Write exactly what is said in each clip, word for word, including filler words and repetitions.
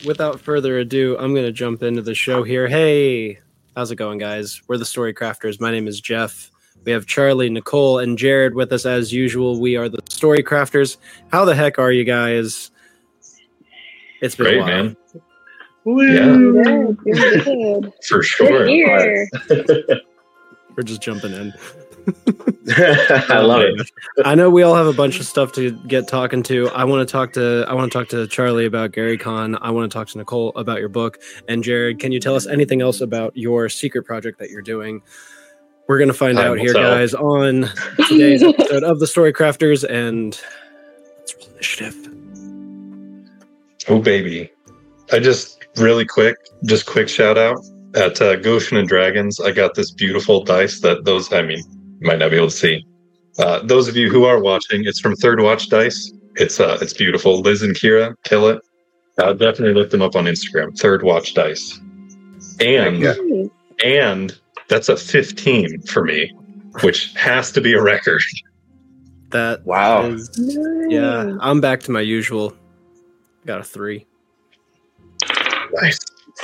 without further ado, I'm going to jump into the show here. Hey, how's it going, guys? We're the Story Crafters. My name is Jeff. We have Charlie, Nicole, and Jared with us as usual. We are the Story Crafters. How the heck are you guys? It's been great, a while. man. Yeah, good, good. For sure. Here. We're just jumping in. I love it. I know we all have a bunch of stuff to get talking to. I want to talk to I want to talk to Charlie about Gary Con. I want to talk to Nicole about your book. And Jared, can you tell us anything else about your secret project that you're doing? We're gonna find I out will here, tell. guys, on today's episode of the Story Crafters, and let's roll initiative. Oh, baby. I just really quick, just quick shout out at uh, Goshen and Dragons. I got this beautiful dice that those, I mean, you might not be able to see. Uh, those of you who are watching, it's from Third Watch Dice. It's uh, it's beautiful. Liz and Kira kill it. Uh, definitely look them up on Instagram. Third Watch Dice. And Yeah. and that's a fifteen for me, which has to be a record. That Wow. is- Nice. yeah, I'm back to my usual. Got a three. Nice.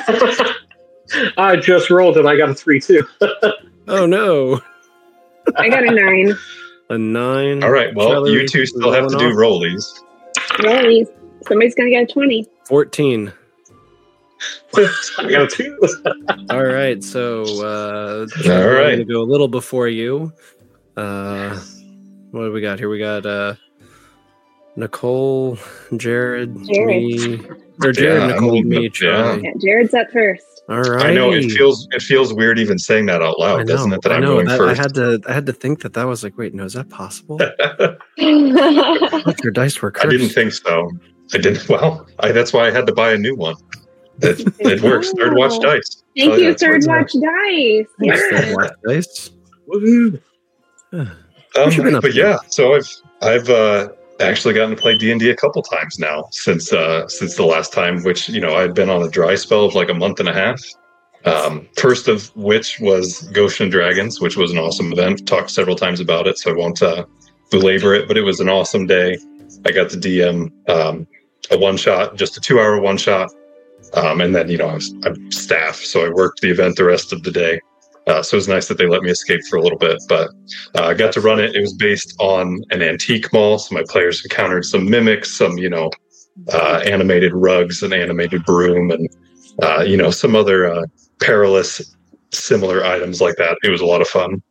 I just rolled and I got a three too. Oh no, I got a nine. a nine. All right. Well, Charlie, you two still have to do rolling rollies. Rollies. Somebody's gonna get a twenty. fourteen. I got a two. All right, so uh, All I'm right. gonna go a little before you. Uh, what do we got here? We got uh, Nicole, Jared, Jared. me, or Jared, Yeah, Nicole, I'm- me, yeah. Charlie. Yeah, Jared's up first. All right. I know it feels it feels weird even saying that out I loud, know, doesn't it? That I I'm know. going that- first. I had to. I had to think that that was like, wait, no, is that possible? Thank Look, your dice were I cursed. didn't think so. I didn't. Well, I, that's why I had to buy a new one. It, it works. Third Watch Dice. Oh, yeah, you, it's Third worth Watch Dice. Thanks, Yeah. Third Watch Dice. Woohoo. What you been Um, up but to? yeah, so I've I've uh, actually gotten to play D and D a couple times now since uh, since the last time, which you know I'd been on a dry spell of like a month and a half. Um, first of which was Goshen and Dragons, which was an awesome event. Talked several times about it, so I won't uh, belabor it. But it was an awesome day. I got to D M um, a one shot, just a two hour one shot, um, and then you know I was I'm staff, so I worked the event the rest of the day. Uh, so it was nice that they let me escape for a little bit, but uh, I got to run it. It was based on an antique mall, so my players encountered some mimics, some you know uh, animated rugs, an animated broom, and uh, you know some other uh, perilous similar items like that. It was a lot of fun.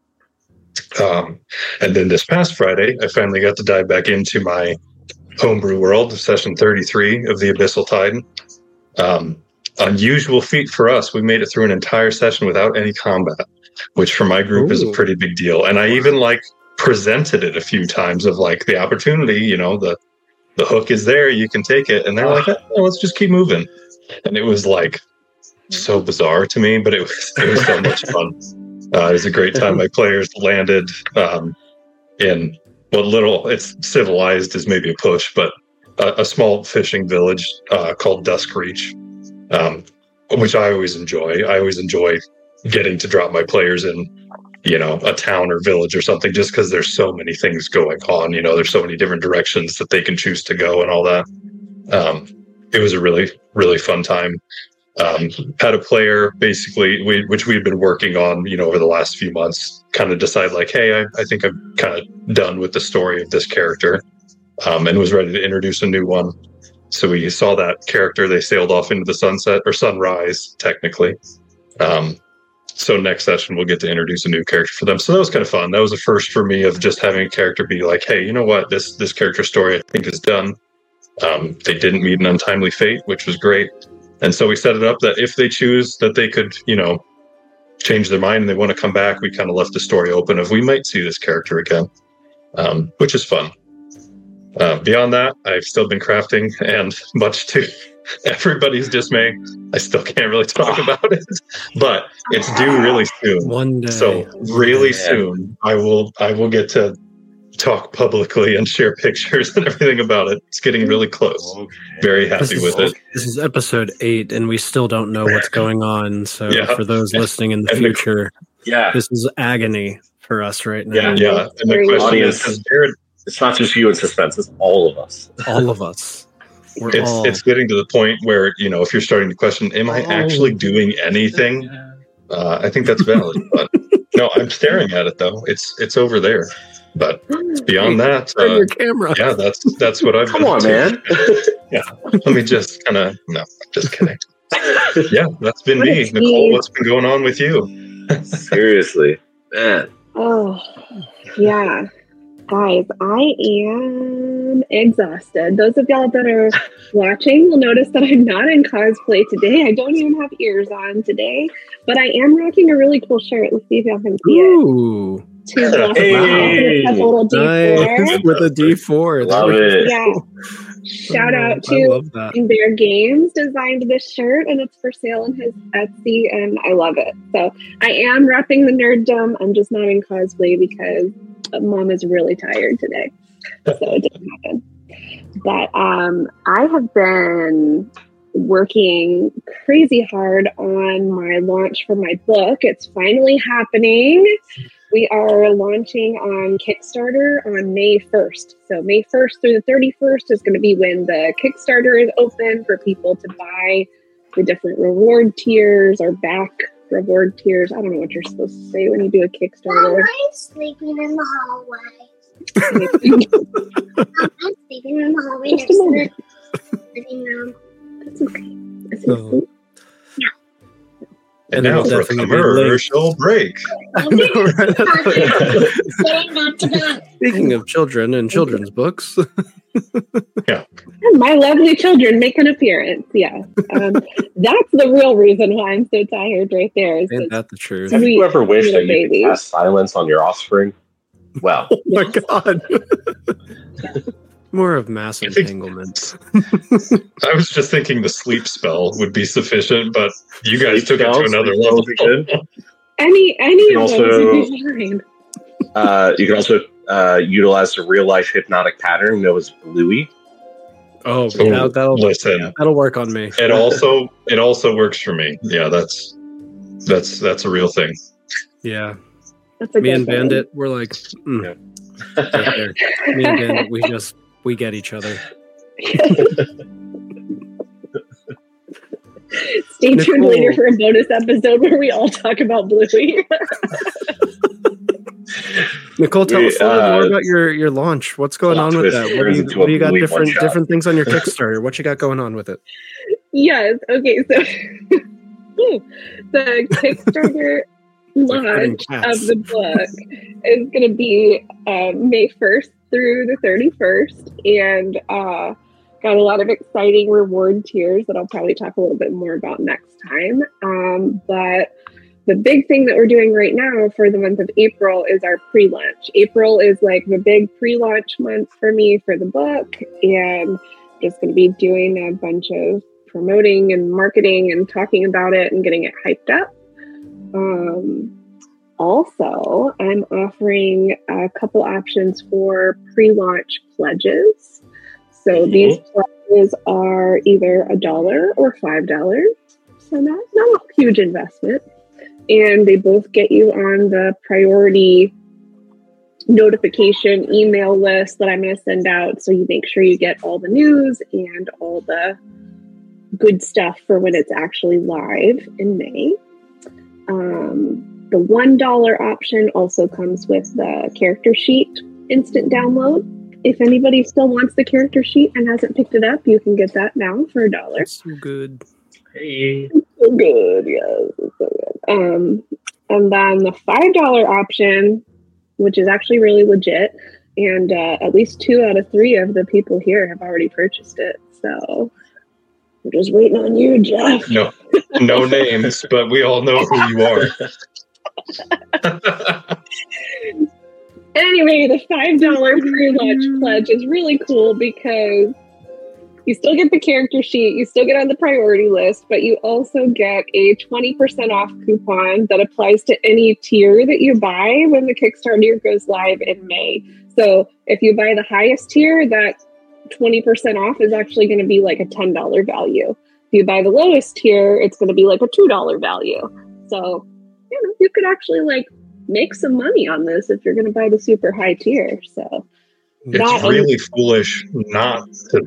Um, and then this past Friday, I finally got to dive back into my homebrew world, session thirty-three of the Abyssal Tide. Um, unusual feat for us. We made it through an entire session without any combat, which for my group is a Ooh. pretty big deal. And I even like presented it a few times of like the opportunity, you know, the the hook is there, you can take it. And they're like, oh, let's just keep moving. And it was like so bizarre to me, but it was it was so much fun. Uh, it was a great time. My players landed um, in what little it's civilized is maybe a push, but a, a small fishing village uh, called Dusk Reach, um, which I always enjoy. I always enjoy getting to drop my players in, you know, a town or village or something, just because there's so many things going on. You know, there's so many different directions that they can choose to go and all that. Um, it was a really, really fun time. Um, had a player basically, we, which we've been working on, you know, over the last few months, kind of decide like, hey, I, I think I'm kind of done with the story of this character, um, and was ready to introduce a new one. So we saw that character, they sailed off into the sunset or sunrise, technically. Um, so next session, we'll get to introduce a new character for them. So that was kind of fun. That was a first for me of just having a character be like, hey, you know what, this, this character story I think is done. Um, they didn't meet an untimely fate, which was great. And so we set it up that if they choose that they could, you know, change their mind and they want to come back, we kind of left the story open of we might see this character again, um, which is fun. Uh, beyond that, I've still been crafting, and much to everybody's dismay, I still can't really talk about it, but it's due really soon. One day. So really Yeah. soon, I will I will get to talk publicly and share pictures and everything about it. It's getting really close. Very This happy is, with it. this is episode eight, and we still don't know what's going on. So Yeah. for those listening in the And the- future, Yeah, this is agony for us right now. Yeah. Yeah, and the Very question audience. is, has Jared it's not just you in suspense; it's all of us. All of us. We're It's all it's getting to the point where, you know, if you're starting to question, am I actually doing anything? Uh, I think that's valid. But no, I'm staring at it though. It's it's over there. But beyond that, turn uh, your camera. yeah, that's that's what I've Come been on, up to. man. Yeah. Let me just kind of no, just kidding. Yeah, that's been What a me. tease. Nicole, what's been going on with you? Seriously, man. Oh, yeah. Guys, I am exhausted. Those of y'all that are watching will notice that I'm not in cosplay today. I don't even have ears on today, but I am rocking a really cool shirt. Let's see if y'all can see it. Ooh, Two blocks Hey. off, and it has a little D four. nice with a D four. Love it. Yeah. Shout out I to love that. Bear Games designed this shirt, and it's for sale on his Etsy, and I love it. So I am repping the nerddom. I'm just not in cosplay because Mom is really tired today, so it didn't happen. But um, I have been working crazy hard on my launch for my book. It's finally happening. We are launching on Kickstarter on May first. So May first through the thirty-first is going to be when the Kickstarter is open for people to buy the different reward tiers or back reward tiers. I don't know what you're supposed to say when you do a Kickstarter. Mom, I'm sleeping in the hallway. I'm sleeping in the hallway Just next a to moment. the living room. That's okay. That's Oh. okay. And And now it'll for a definitely be commercial break. I know, right? Getting back to bed. Speaking of children and children's books, My lovely children make an appearance. Yeah. Um, that's the real reason why I'm so tired right there. Is ain't that that the truth? Have Sweet you ever wished that little you could baby. cast silence on your offspring? Well, Oh my god! More of mass I think- entanglement. I was just thinking the sleep spell would be sufficient, but you guys Sleep took it to spells, another sleep level. spells are good. any any You of can those would also- be fine. Uh, you can also uh, utilize the real life hypnotic pattern known as Bluey. Oh, Ooh, that, that'll listen, that'll work on me. it also it also works for me. Yeah, that's that's that's a real thing. Yeah, That's a me good and one. Bandit, we're like, mm, right there. Me and Bandit, we just we get each other. Stay tuned Nicole. later for a bonus episode where we all talk about Bluey. Nicole, tell We, us a little uh, more about your your launch. What's going plot on with twist that? What do turns you into a what do you got Bluey different one-shot. different things on your Kickstarter? What you got going on with it? Yes. Okay. So the Kickstarter like herding launch cats. of the book is going to be um, May first through the thirty-first, and uh, got a lot of exciting reward tiers that I'll probably talk a little bit more about next time. Um, but the big thing that we're doing right now for the month of April is our pre-launch. April is like the big pre-launch month for me for the book, and just going to be doing a bunch of promoting and marketing and talking about it and getting it hyped up. Um, also, I'm offering a couple options for pre-launch pledges. So Mhm. these pledges are either a dollar or five dollars. So not, not a huge investment. And they both get you on the priority notification email list that I'm going to send out. So you make sure you get all the news and all the good stuff for when it's actually live in May. Um, the one dollar option also comes with the character sheet instant download. If anybody still wants the character sheet and hasn't picked it up, you can get that now for a dollar. That's so good. Hey. So good, yes, it's so good. Um, and then the five dollar option, which is actually really legit, and uh, at least two out of three of the people here have already purchased it. So we're just waiting on you, Jeff. No, no names, but we all know who you are. Anyway, the five dollar pre-launch pledge is really cool because you still get the character sheet, you still get on the priority list, but you also get a twenty percent off coupon that applies to any tier that you buy when the Kickstarter goes live in May. So if you buy the highest tier, that twenty percent off is actually going to be like a ten dollar value. If you buy the lowest tier, it's going to be like a two dollar value. So, you know, you could actually like make some money on this if you're going to buy the super high tier. So It's That- really foolish not to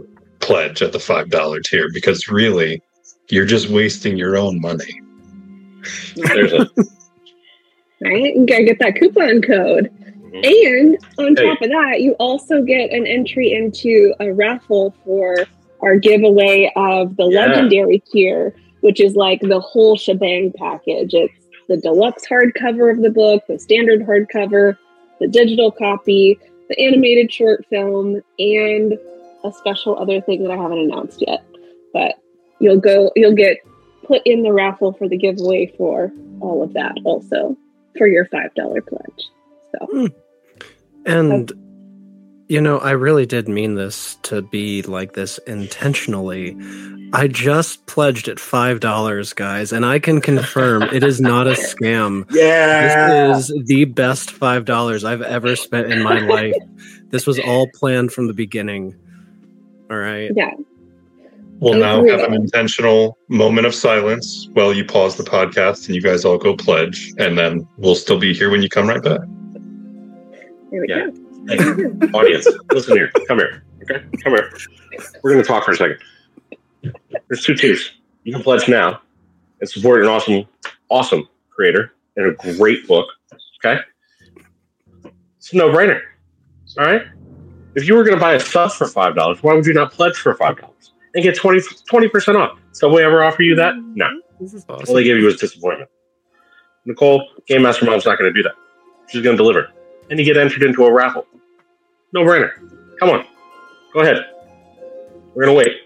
pledge at the five dollar tier, because really, you're just wasting your own money. There's a Right? You gotta get that coupon code. And on top of that, you also get an entry into a raffle for our giveaway of the Yeah. legendary tier, which is like the whole shebang package. It's the deluxe hardcover of the book, the standard hardcover, the digital copy, the animated short film, and a special other thing that I haven't announced yet. But you'll go, you'll get put in the raffle for the giveaway for all of that also for your five dollar pledge. So. And, you know, I really did mean this to be like this intentionally. I just pledged at five dollars, guys, and I can confirm it is not a scam. yeah. This is the best five dollars I've ever spent in my life. This was all planned from the beginning. All right. Yeah. We'll now Agree. have an intentional moment of silence while you pause the podcast and you guys all go pledge, and then we'll still be here when you come right back. There we Yeah. go. Hey, audience, listen here. Come here. Okay, come here. We're going to talk for a second. There's two tiers. You can pledge now and support an awesome, awesome creator and a great book. Okay, it's a no-brainer. All right. If you were going to buy a sub for five dollars, why would you not pledge for five dollars and get twenty percent off? Subway ever offer you that? No. This is All awesome. they give you is disappointment. Nicole, Game Master Mom's not going to do that. She's going to deliver. And you get entered into a raffle. No brainer. Come on. Go ahead. We're going to wait.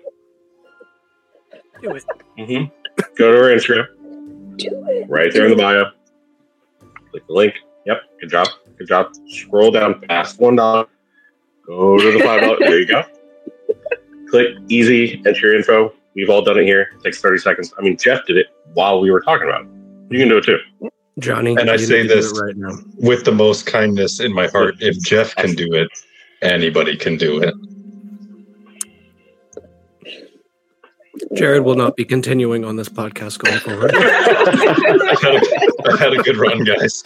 Do it. Mm-hmm. Go to our Instagram. Do it. Right there in the bio. Click the link. Yep. Good job. Good job. Scroll down past one dollar. Go to the five dollars. There you go. Click easy. Enter your info. We've all done it here. It takes thirty seconds. I mean, Jeff did it while we were talking about it. You can do it too. Johnny, And I you say need to do this it right now. with the most kindness in my heart. If Jeff can do it, anybody can do it. Jared will not be continuing on this podcast going forward. I had a, I had a good run, guys.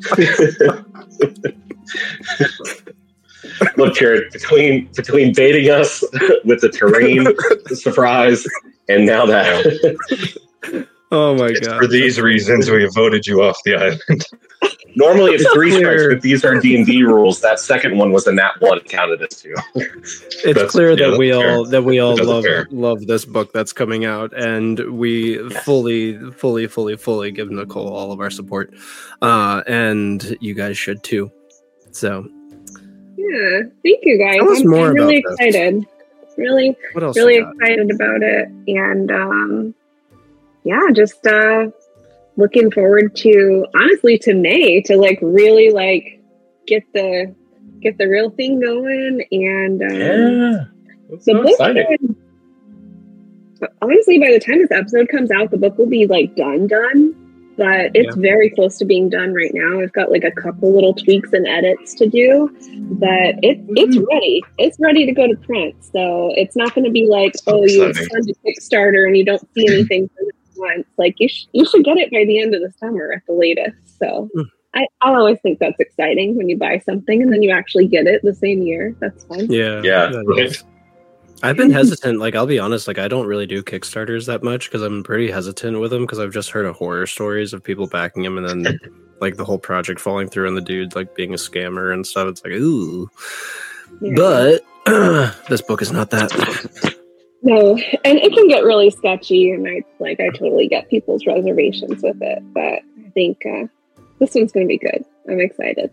Look, Jared, between between baiting us with the terrain, the surprise, and now that. Oh my It's god! for these reasons we have voted you off the island. Normally it's three strikes, Clear. but these are D and D rules. That second one was a nat one, counted as two. It's That's- clear yeah, that we that's all fair. that we all That's love fair. love this book that's coming out, and we fully, fully, fully, fully give Nicole all of our support, uh, and you guys should too. So, Yeah. Thank you guys. Tell us I'm, more I'm really about this. excited. Really, what else? really you got? excited about it. And um yeah, just uh looking forward to honestly to May to like really like get the get the real thing going and um Yeah. That's the so book exciting. should- honestly by the time this episode comes out the book will be like done done but it's Yeah. very close to being done right now. I've got like a couple little tweaks and edits to do, but it, it's ready. It's ready to go to print. So it's not going to be like, So oh, you exciting. send a Kickstarter and you don't see anything for this month. Like you, sh- you should get it by the end of the summer at the latest. So Mm. I, I always think that's exciting when you buy something and then you actually get it the same year. That's fun. Yeah, Yeah. that Right. is. I've been hesitant. Like, I'll be honest. Like, I don't really do Kickstarters that much because I'm pretty hesitant with them because I've just heard of horror stories of people backing them and then like the whole project falling through and the dude like being a scammer and stuff. It's like, ooh. Yeah. But this book is not that. No, and it can get really sketchy, and I like I totally get people's reservations with it, but I think uh, this one's going to be good. I'm excited.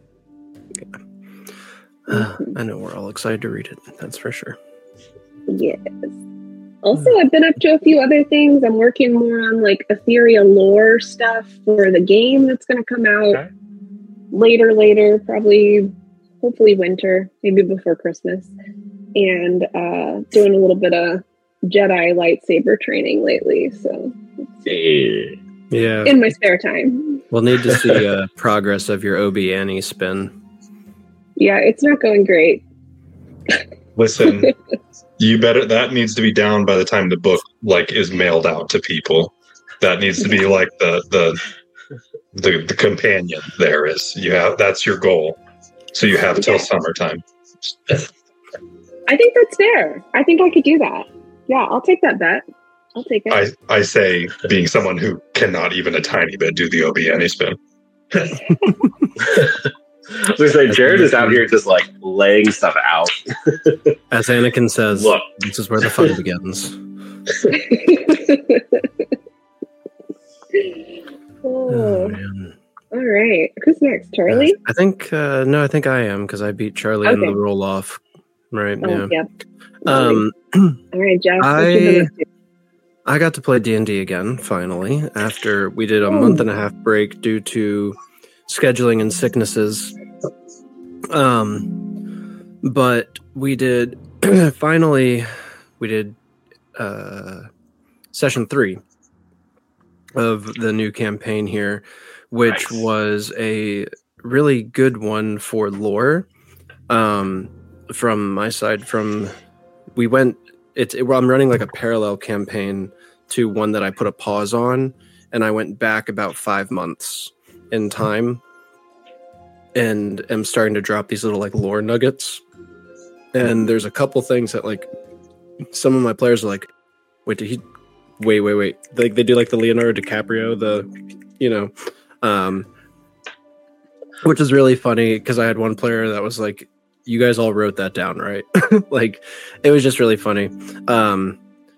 I know we're all excited to read it. That's for sure. Yes. Also, I've been up to a few other things. I'm working more on like ethereal lore stuff for the game that's going to come out Okay. later, later, probably, hopefully winter, maybe before Christmas, and uh, doing a little bit of Jedi lightsaber training lately. So Yeah. Yeah. in my spare time. We'll need to see uh, progress of your Obi Annie spin. Yeah, it's not going great. Listen, you better. That needs to be down by the time the book like is mailed out to people. That needs to be like the the the, the companion. There is you have that's your goal. So you have till summertime. I think that's fair. I think I could do that. Yeah, I'll take that bet. I'll take it. I, I say, being someone who cannot even a tiny bit do the O B any spin. I was gonna say, Jared is out here just like laying stuff out. As Anakin says, Look. this is where the fun begins. oh, Oh, man. all right. Who's next? Charlie? I think, uh, no, I think I am because I beat Charlie in Okay. the roll off. Right. Oh, yeah. yeah. Um, All right, Jeff. what you I- gonna do? I got to play D and D again, finally, after we did a month and a half break due to scheduling and sicknesses. Um, but we did, finally, we did uh, session three of the new campaign here, which Nice. was a really good one for lore. Um, from my side, from we went, it's it, well, I'm running like a parallel campaign to one that I put a pause on, and I went back about five months in time, and am starting to drop these little like lore nuggets. And there's a couple things that like some of my players are like, wait, did he? Wait, wait, wait. Like they do like the Leonardo DiCaprio, the, you know, um, which is really funny because I had one player that was like, you guys all wrote that down, right? Like, it was just really funny. Um,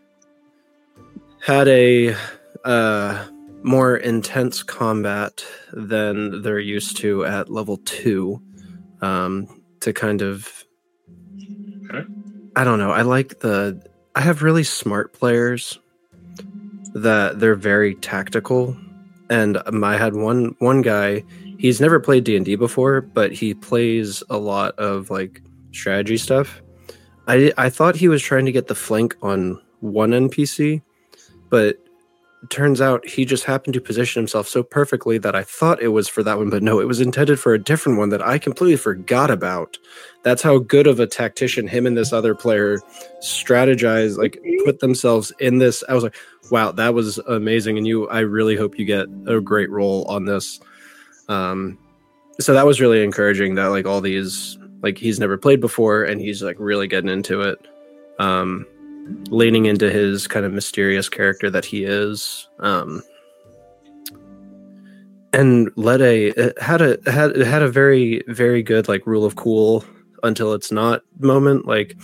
had a uh, more intense combat than they're used to at level two, um, to kind of, Okay. I don't know. I like the, I have really smart players that they're very tactical. And um, I had one one guy, he's never played D and D before, but he plays a lot of like strategy stuff. I I thought he was trying to get the flank on one N P C, but it turns out he just happened to position himself so perfectly that I thought it was for that one, but no, it was intended for a different one that I completely forgot about. That's how good of a tactician him and this other player strategize, like put themselves in this. I was like, wow, that was amazing. And you, I really hope you get a great role on this. Um, so that was really encouraging that like all these, like he's never played before and he's like really getting into it. Um, leaning into his kind of mysterious character that he is. Um, and led a, it had a, it had, it had a very, very good like rule of cool until it's not moment. Like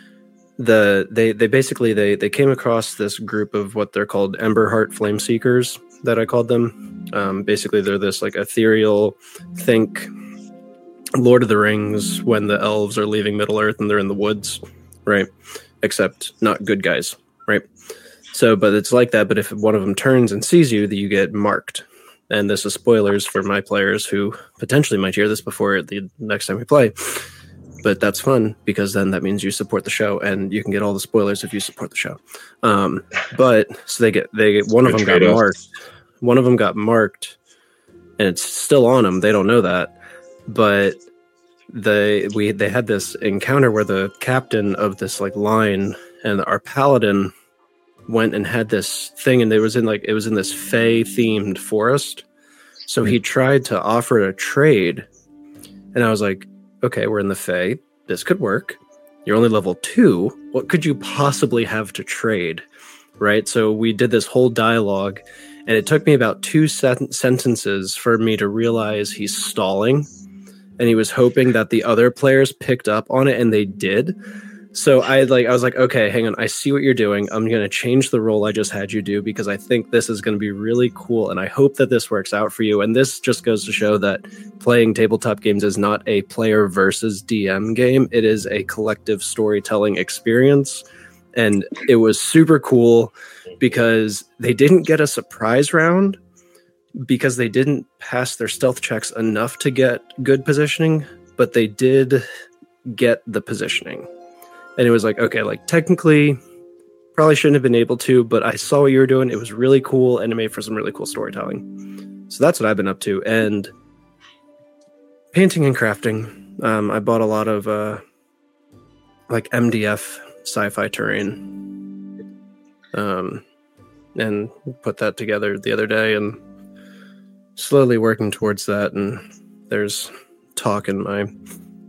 the, they, they basically, they, they came across this group of what they're called Emberheart Flame Seekers that I called them. Um, basically they're this like ethereal, think Lord of the Rings when the elves are leaving Middle Earth and they're in the woods, right? Except not good guys, right? So, but it's like that. But if one of them turns and sees you, that you get marked. And this is spoilers for my players who potentially might hear this before the next time we play. But that's fun because then that means you support the show, and you can get all the spoilers if you support the show. Um, but so they get they get one of them got marked. One of them got marked, and it's still on them. They don't know that, but they we they had this encounter where the captain of this like line and our paladin went and had this thing, and it was in like it was in this Fey themed forest. So he tried to offer a trade, and I was like, okay, we're in the Fey. This could work. You're only level two. What could you possibly have to trade? Right? So we did this whole dialogue, and it took me about two sen- sentences for me to realize he's stalling, and he was hoping that the other players picked up on it, and they did. So I like I was like, okay, hang on, I see what you're doing. I'm going to change the role I just had you do because I think this is going to be really cool, and I hope that this works out for you. And this just goes to show that playing tabletop games is not a player versus D M game. It is a collective storytelling experience, and it was super cool because they didn't get a surprise round because they didn't pass their stealth checks enough to get good positioning, but they did get the positioning. And it was like, okay, like technically probably shouldn't have been able to, but I saw what you were doing. It was really cool, and it made for some really cool storytelling. So that's what I've been up to. And painting and crafting. Um, I bought a lot of uh, like M D F sci-fi terrain, um, and put that together the other day, and slowly working towards that. And there's talk in my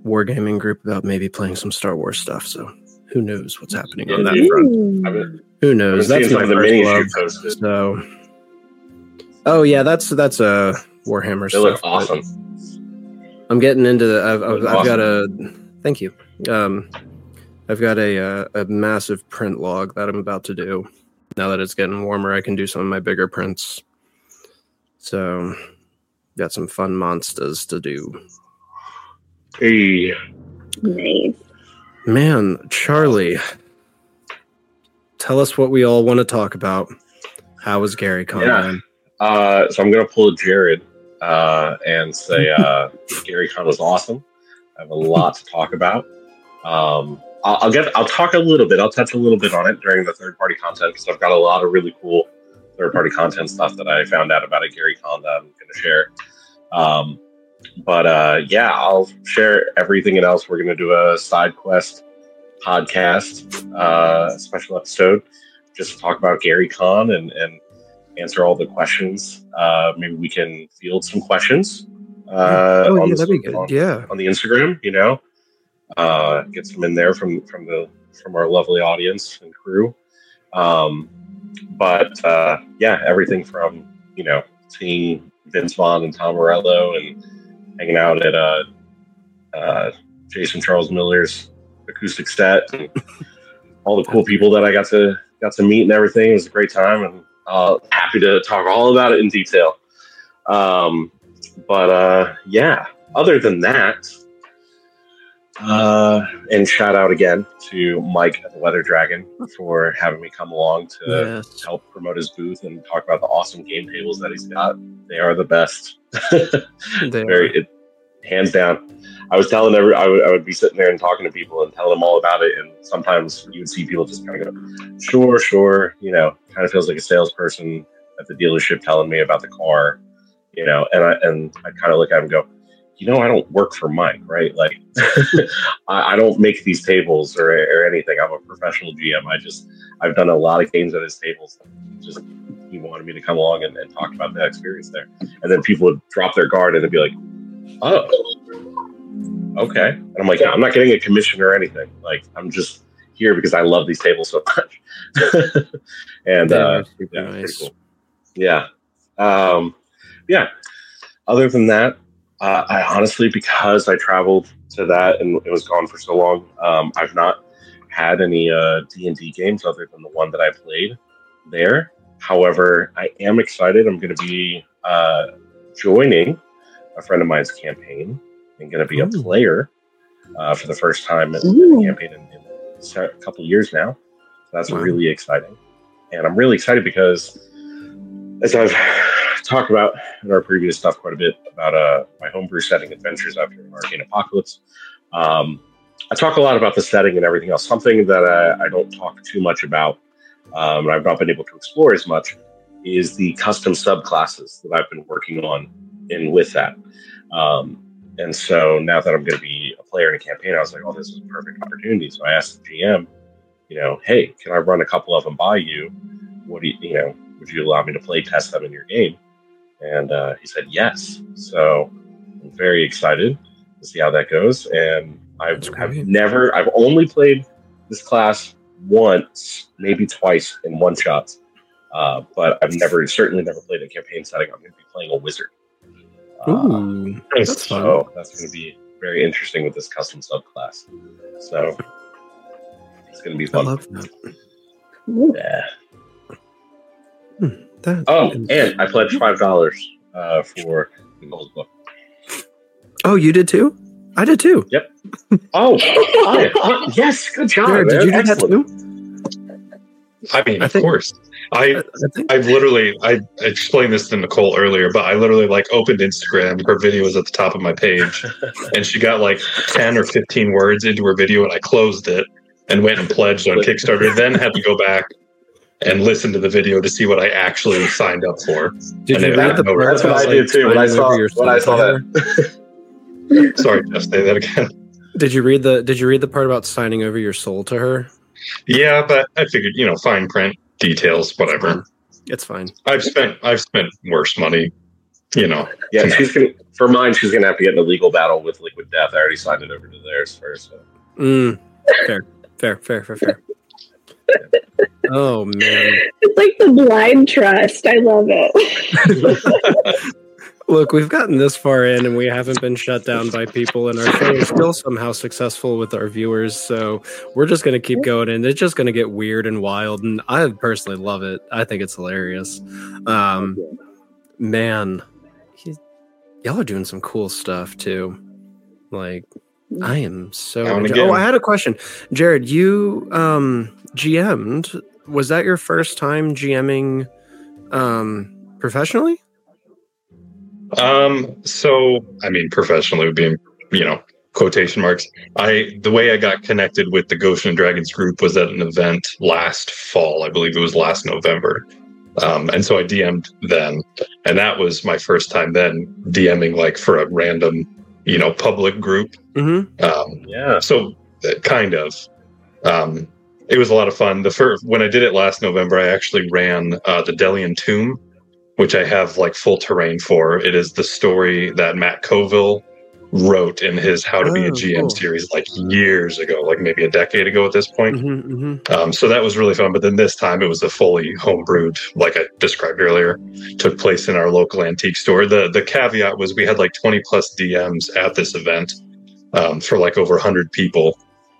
wargaming group about maybe playing some Star Wars stuff. So who knows what's happening Yeah, on that dude. front? I've been, Who I've knows? been That's seeing my some of the first minis love. you posted. So, oh yeah, that's that's a Warhammer They stuff. look but awesome. I'm getting into the. I've, I've, Look I've got a. Thank you. Um, I've got a, a a massive print log that I'm about to do. Now that it's getting warmer, I can do some of my bigger prints. So, got some fun monsters to do. Hey, Nice. Man, Charlie, tell us what we all want to talk about. How was Gary Con? Yeah. man? uh, so I'm gonna pull Jared uh, and say uh, Gary Con was awesome. I have a lot to talk about. Um, I'll, I'll get. I'll talk a little bit. I'll touch a little bit on it during the third party content because I've got a lot of really cool third party content stuff that I found out about at Gary Con that I'm going to share. Um, but uh, yeah, I'll share everything else. We're going to do a side quest podcast, uh, special episode, just to talk about Gary Con and, and answer all the questions. Uh, maybe we can field some questions. Uh, oh on yeah, the, that'd be good. on, Yeah. on the Instagram, you know, uh, get some in there from from the from our lovely audience and crew. Um, but uh, yeah, everything from you know seeing Vince Vaughn and Tom Morello and hanging out at uh, uh, Jason Charles Miller's acoustic set and all the cool people that I got to got to meet and everything. It was a great time, and uh, happy to talk all about it in detail. Um, but uh, yeah, other than that, uh, and shout out again to Mike at the Weather Dragon for having me come along to Yes. help promote his booth and talk about the awesome game tables that he's got. They are the best. They Very, are. it, hands down. I was telling every, I would, I would be sitting there and talking to people and telling them all about it. And sometimes you would see people just kind of go, sure, sure. You know, kind of feels like a salesperson at the dealership telling me about the car, you know, and I, and I kind of look at him and go, you know, I don't work for Mike, right? Like, I, I don't make these tables or, or anything. I'm a professional G M. I just, I've done a lot of games at his tables. Just, he wanted me to come along and, and talk about that experience there. And then people would drop their guard and they'd be like, oh, okay. And I'm like, yeah, I'm not getting a commission or anything. Like, I'm just here because I love these tables so much. and, They uh, are super yeah, it's nice. pretty cool. Yeah. Um, yeah. Other than that, uh, I honestly, because I traveled to that and it was gone for so long, um, I've not had any uh, D and D games other than the one that I played there. However, I am excited. I'm going to be uh, joining a friend of mine's campaign and going to be a Ooh. player uh, for the first time in Ooh. the campaign in, in a couple years now. So that's Wow. really exciting. And I'm really excited because, as I've talked about in our previous stuff quite a bit about uh, my homebrew setting adventures after Arcane Apocalypse, um, I talk a lot about the setting and everything else. Something that I, I don't talk too much about, um, and I've not been able to explore as much, is the custom subclasses that I've been working on in with that. Um, and so now that I'm going to be a player in a campaign, I was like, oh, this is a perfect opportunity. So I asked the G M, you know, hey, can I run a couple of them by you? What do you, you know, would you allow me to play test them in your game? And uh, he said yes. So I'm very excited to see how that goes. And I That's have great. never, I've only played this class once, maybe twice in one shots. Uh, but I've never, certainly never played a campaign setting. I'm going to be playing a wizard. Uh, Ooh, that's fun. so that's going to be very interesting with this custom subclass. So it's going to be I fun. love that. Ooh. Yeah. That Oh, is- and I pledged five dollars uh, for Nicole's book. oh, you did too? I did too. Oh, oh, oh, yes, good job. Jared, did man. you do that Excellent. too? I mean, I of think- course. I I, I think. I've literally I explained this to Nicole earlier, but I literally like opened Instagram. Her video was at the top of my page, and she got like ten or fifteen words into her video, and I closed it and went and pledged on Kickstarter. Then had to go back and listen to the video to see what I actually signed up for. Did and you it- read the no, part that's what about, I did like, too. When I signing saw- over your when I saw soul to her? Sorry, Jeff, say that again. Did you read the Did you read the part about signing over your soul to her? Yeah, but I figured, you know, fine print details, whatever. It's fine. I've spent I've spent worse money you know. Yeah, she's gonna for mine. She's gonna have to get in a legal battle with Liquid Death. I already signed it over to theirs first. So. Mm, fair, fair, fair, fair, fair. Oh man, it's like the blind trust. I love it. Look, we've gotten this far in and we haven't been shut down by people, and our show is still somehow successful with our viewers. So we're just going to keep going, and it's just going to get weird and wild. And I personally love it. I think it's hilarious. Um, man, he, y'all are doing some cool stuff too. Like, I am so. Oh, I had a question, Jared. You um, G M'd. Was that your first time GMing um, professionally? Um, so, I mean, professionally would be, you know, quotation marks. I, the way I got connected with the Goshen and Dragons group was at an event last fall. I believe it was last November. Um, and so I D M'd then, and that was my first time then DMing like for a random, you know, public group. Mm-hmm. Um, yeah. So kind of, um, it was a lot of fun. The first, when I did it last November, I actually ran, uh, the Delian Tomb, which I have like full terrain for. It is the story that Matt Colville wrote in his How to oh, Be a G M cool. series like years ago, like maybe a decade ago at this point. Mm-hmm, mm-hmm. Um, so that was really fun. But then this time it was a fully homebrewed, like I described earlier, took place in our local antique store. The the caveat was we had like twenty plus D Ms at this event um, for like over one hundred people.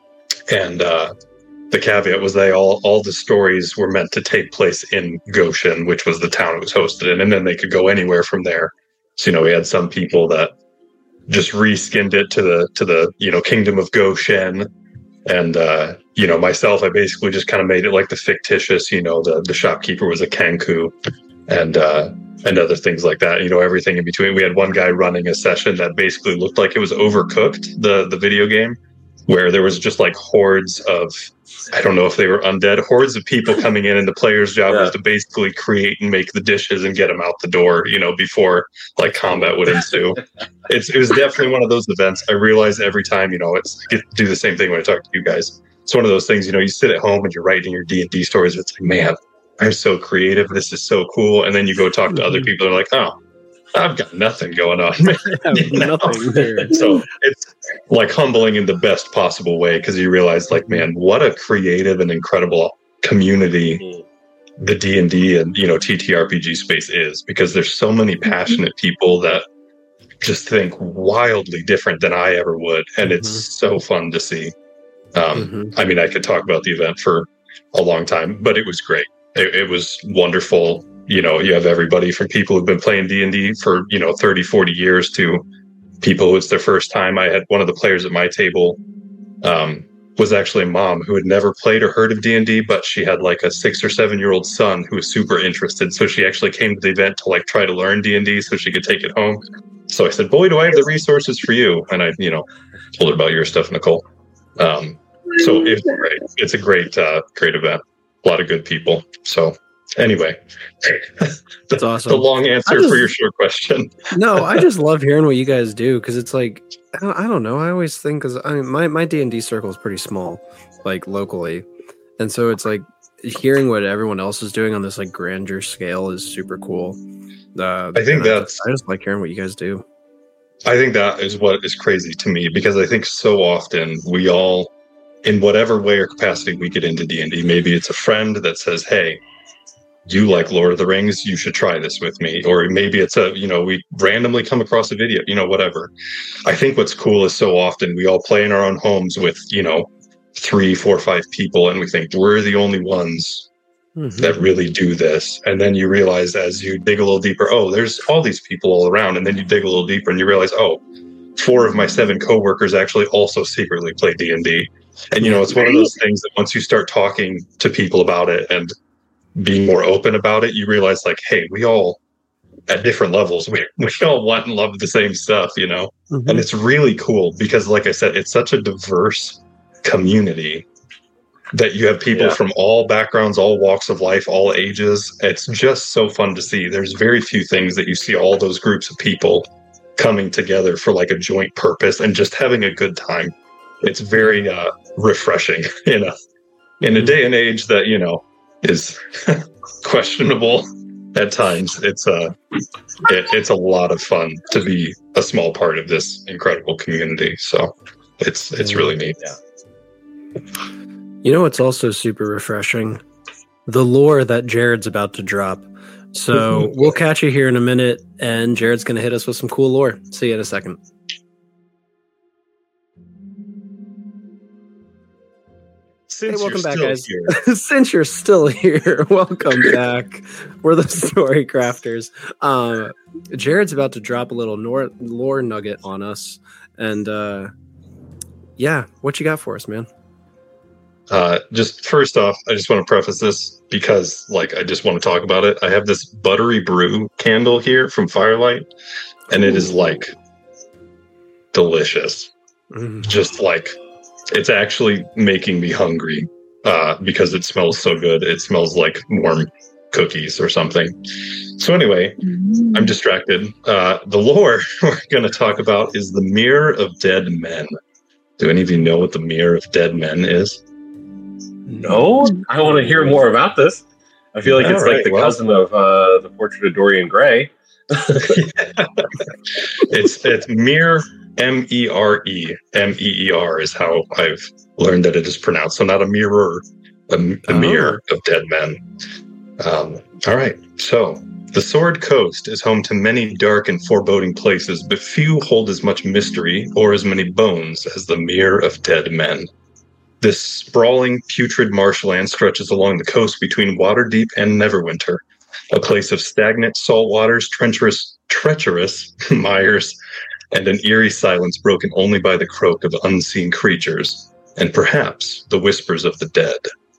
And uh, the caveat was they all all the stories were meant to take place in Goshen, which was the town it was hosted in, and then they could go anywhere from there. So you know, we had some people that just reskinned it to the to the you know Kingdom of Goshen, and uh, you know myself, I basically just kind of made it like the fictitious. You know, the the shopkeeper was a Kanku, and uh, and other things like that. You know, everything in between. We had one guy running a session that basically looked like it was Overcooked, the the video game, where there was just like hordes of, I don't know if they were undead, hordes of people coming in, and the player's job yeah. was to basically create and make the dishes and get them out the door, you know, before like combat would ensue. it's it was definitely one of those events. I realize every time, you know, it's I get to do the same thing when I talk to you guys. It's one of those things, you know, you sit at home and you're writing your D and D stories. It's like, man, I'm so creative. This is so cool. And then you go talk to other people. They're like, oh, I've got nothing going on. You know? Nothing there. So it's like humbling in the best possible way, because you realize, like, man, what a creative and incredible community the D and D and, you know, T T R P G space is, because there's so many passionate people that just think wildly different than I ever would, and mm-hmm. it's so fun to see. Um, mm-hmm. I mean, I could talk about the event for a long time, but it was great. It, it was wonderful. You know, you have everybody from people who've been playing D and D for, you know, thirty, forty years to people who it's their first time. I had one of the players at my table um, was actually a mom who had never played or heard of D and D, but she had like a six or seven year old son who was super interested. So she actually came to the event to like try to learn D and D so she could take it home. So I said, boy, do I have the resources for you. And I, you know, told her about your stuff, Nicole. Um, so it's great. It's a great, uh, great event. A lot of good people. So anyway, that's awesome. The long answer just, for your short question. No, I just love hearing what you guys do, because it's like, I don't, I don't know. I always think, because I mean, my my D and D circle is pretty small, like locally, and so it's like hearing what everyone else is doing on this like grandeur scale is super cool. Uh, I think that's. I just like hearing what you guys do. I think that is what is crazy to me, because I think so often we all, in whatever way or capacity we get into D and D, maybe it's a friend that says, "Hey, you like Lord of the Rings, you should try this with me." Or maybe it's a, you know, we randomly come across a video, you know, whatever. I think what's cool is so often we all play in our own homes with, you know, three, four, five people, and we think we're the only ones mm-hmm. that really do this. And then you realize as you dig a little deeper, oh, there's all these people all around. And then you dig a little deeper and you realize, oh, four of my seven coworkers actually also secretly play D and D. And, you know, it's one of those things that once you start talking to people about it and being more open about it, you realize like, hey, we all at different levels, we, we all want and love the same stuff, you know? Mm-hmm. And it's really cool because, like I said, it's such a diverse community that you have people yeah. from all backgrounds, all walks of life, all ages. It's just so fun to see. There's very few things that you see all those groups of people coming together for like a joint purpose and just having a good time. It's very uh, refreshing in a, in a day and age that, you know, is questionable at times it's a it, it's a lot of fun to be a small part of this incredible community. So it's it's really neat. Yeah. You know, it's also super refreshing. The lore that Jared's about to drop. So we'll catch you here in a minute, and Jared's going to hit us with some cool lore. See you in a second. Since hey, welcome you're back, still guys. here, Since you're still here, welcome back. We're the Story Crafters. Um, Jared's about to drop a little nor- lore nugget on us. And uh, yeah, what you got for us, man? Uh, just first off, I just want to preface this because, like, I just want to talk about it. I have this buttery brew candle here from Firelight, and it is like delicious. Mm. Just like it's actually making me hungry uh, because it smells so good. It smells like warm cookies or something. So anyway, Mm. I'm distracted. Uh, the lore we're going to talk about is the Mirror of Dead Men. Do any of you know what the Mirror of Dead Men is? No, I want to hear more about this. I feel like All it's right, like the well. cousin of uh, the Portrait of Dorian Gray. it's it's Mir, M E R E, M E E R is how I've learned that it is pronounced. So not a mirror, a, a Oh. mirror of dead men. Um, all right. So the Sword Coast is home to many dark and foreboding places, but few hold as much mystery or as many bones as the Mirror of Dead Men. This sprawling, putrid marshland stretches along the coast between Waterdeep and Neverwinter, a place of stagnant salt waters, treacherous, treacherous mires, and an eerie silence broken only by the croak of unseen creatures, and perhaps the whispers of the dead.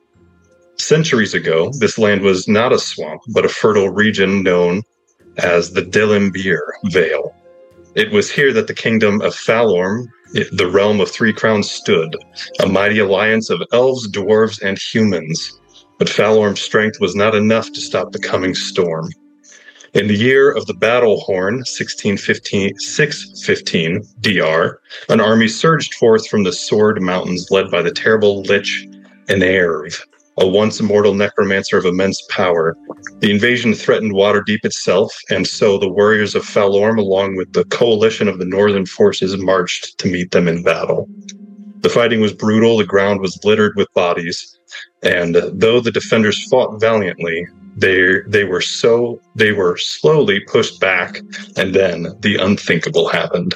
Centuries ago, this land was not a swamp, but a fertile region known as the Delimbir Vale. It was here that the kingdom of Falorm, the realm of Three Crowns, stood, a mighty alliance of elves, dwarves, and humans. But Falorm's strength was not enough to stop the coming storm. In the year of the Battle Horn, sixteen fifteen, six fifteen D R, an army surged forth from the Sword Mountains led by the terrible Lich Enerv, a once immortal necromancer of immense power. The invasion threatened Waterdeep itself, and so the warriors of Falorm, along with the coalition of the northern forces, marched to meet them in battle. The fighting was brutal, the ground was littered with bodies, and though the defenders fought valiantly, they they were so they were slowly pushed back, and then the unthinkable happened.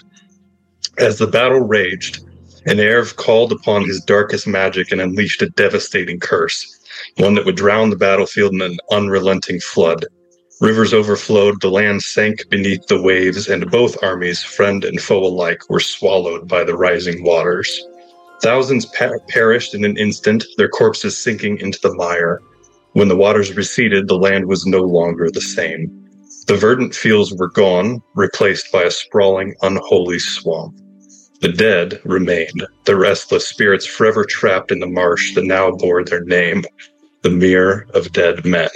As the battle raged, Enerv called upon his darkest magic and unleashed a devastating curse, one that would drown the battlefield in an unrelenting flood. Rivers overflowed, the land sank beneath the waves, and both armies, friend and foe alike, were swallowed by the rising waters. Thousands per- perished in an instant, their corpses sinking into the mire. When the waters receded, the land was no longer the same. The verdant fields were gone, replaced by a sprawling, unholy swamp. The dead remained, the restless spirits forever trapped in the marsh that now bore their name, the Mirror of Dead Men.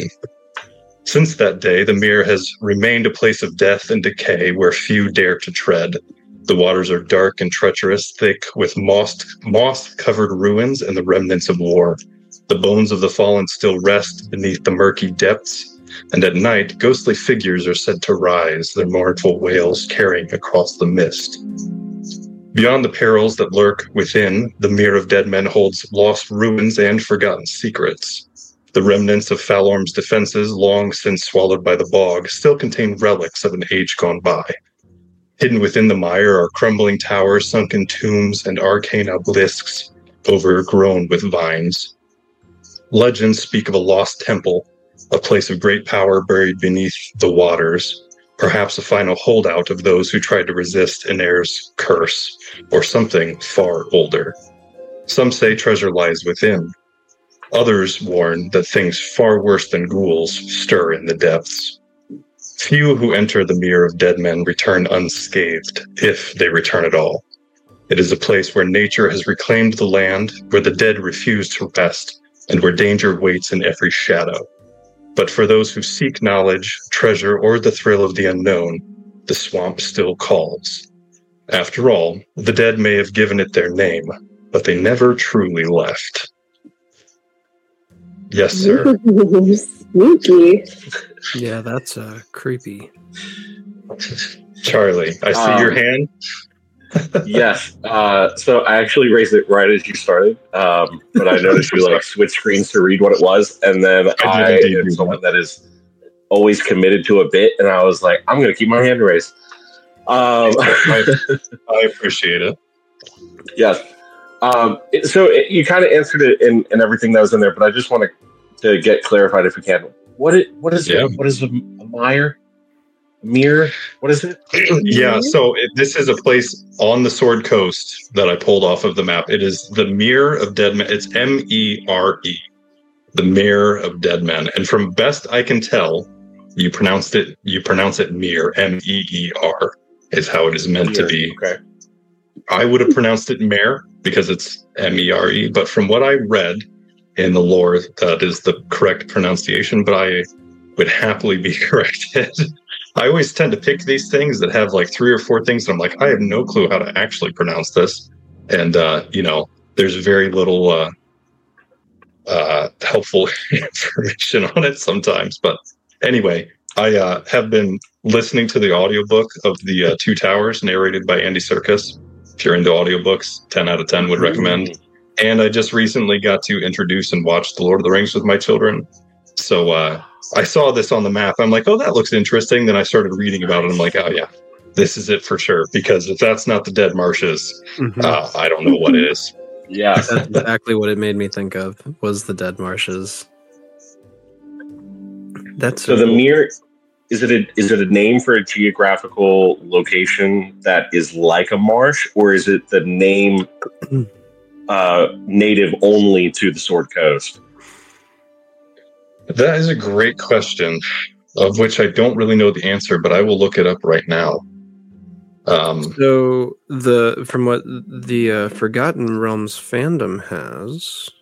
Since that day, the Mirror has remained a place of death and decay where few dare to tread. The waters are dark and treacherous, thick with moss, moss-covered ruins and the remnants of war. The bones of the fallen still rest beneath the murky depths, and at night, ghostly figures are said to rise, their mournful wails carrying across the mist. Beyond the perils that lurk within, the Mirror of Dead Men holds lost ruins and forgotten secrets. The remnants of Falorm's defenses, long since swallowed by the bog, still contain relics of an age gone by. Hidden within the mire are crumbling towers, sunken tombs, and arcane obelisks overgrown with vines. Legends speak of a lost temple, a place of great power buried beneath the waters, perhaps a final holdout of those who tried to resist Enerv's curse, or something far older. Some say treasure lies within. Others warn that things far worse than ghouls stir in the depths. Few who enter the Mirror of Dead Men return unscathed, if they return at all. It is a place where nature has reclaimed the land, where the dead refuse to rest, and where danger waits in every shadow. But for those who seek knowledge, treasure, or the thrill of the unknown, the swamp still calls. After all, the dead may have given it their name, but they never truly left. Yes, sir. Sneaky. Yeah, that's uh, creepy. Charlie, I see Um, your hand. Yes. Uh, so I actually raised it right as you started, um, but I noticed you like switch screens to read what it was, and then I I, did indeed am do someone that is always committed to a bit, and I was like, I'm going to keep my hand raised. Um, I, I appreciate it. yes. Um, it- so it, you kind of answered it in, in everything that was in there, but I just want to to get clarified if we can. What it what is Yeah. it? What is a, a mire? A mirror? What is it? Yeah, so it, this is a place on the Sword Coast that I pulled off of the map. It is the Mere of Dead Men. It's M E R E, the Mere of Dead Men. And from best I can tell, you pronounced it. You pronounce it Mere, M E E R, is how it is meant to be. Okay. I would have pronounced it Mare because it's M E R E, but from what I read in the lore, that is the correct pronunciation. But I would happily be corrected. I always tend to pick these things that have like three or four things that I'm like, I have no clue how to actually pronounce this. And, uh, you know, there's very little uh, uh, helpful information on it sometimes. But anyway, I uh, have been listening to the audiobook of The uh, Two Towers, narrated by Andy Serkis. If you're into audiobooks, ten out of ten would recommend. And I just recently got to introduce and watch The Lord of the Rings with my children. So uh, I saw this on the map. I'm like, oh, that looks interesting. Then I started reading about it. I'm like, oh, yeah, this is it for sure. Because if that's not the Dead Marshes, Mhm. uh, I don't know what is. Yeah. That's exactly what it made me think of, was the Dead Marshes. That's So the mirror, is it a is it a name for a geographical location that is like a marsh, or is it the name uh, native only to the Sword Coast? That is a great question, of which I don't really know the answer, but I will look it up right now. Um, So the from what the uh, Forgotten Realms fandom has,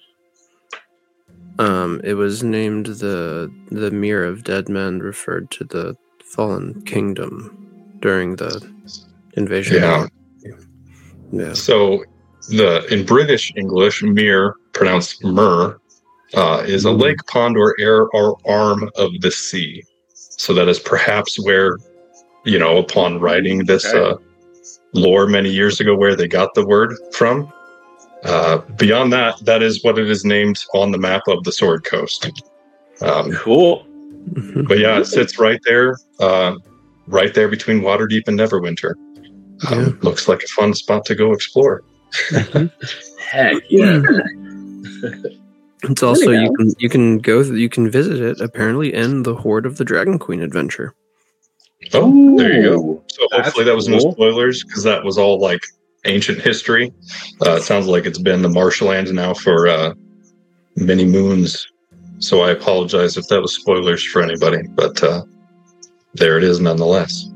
um, it was named the the Mere of Dead Men, referred to the fallen kingdom during the invasion. Yeah. Yeah. So the in British English, Mere, pronounced Mer, uh, is a lake, pond, or air or arm of the sea. So that is perhaps where, you know, upon writing this Okay. uh, lore many years ago, where they got the word from. Uh, beyond that, that is what it is named on the map of the Sword Coast. Um, Cool. Mhm. but yeah, it sits right there, uh, right there between Waterdeep and Neverwinter. Um, Yeah. Looks like a fun spot to go explore. Heck yeah. It's also There we you go. can you can go you can visit it apparently in the Horde of the Dragon Queen adventure. Oh, there you go. Ooh, So hopefully that's that was no cool. spoilers, because that was all like ancient history. Uh, it sounds like it's been the marshland now for uh, many moons. So I apologize if that was spoilers for anybody, but uh, there it is nonetheless.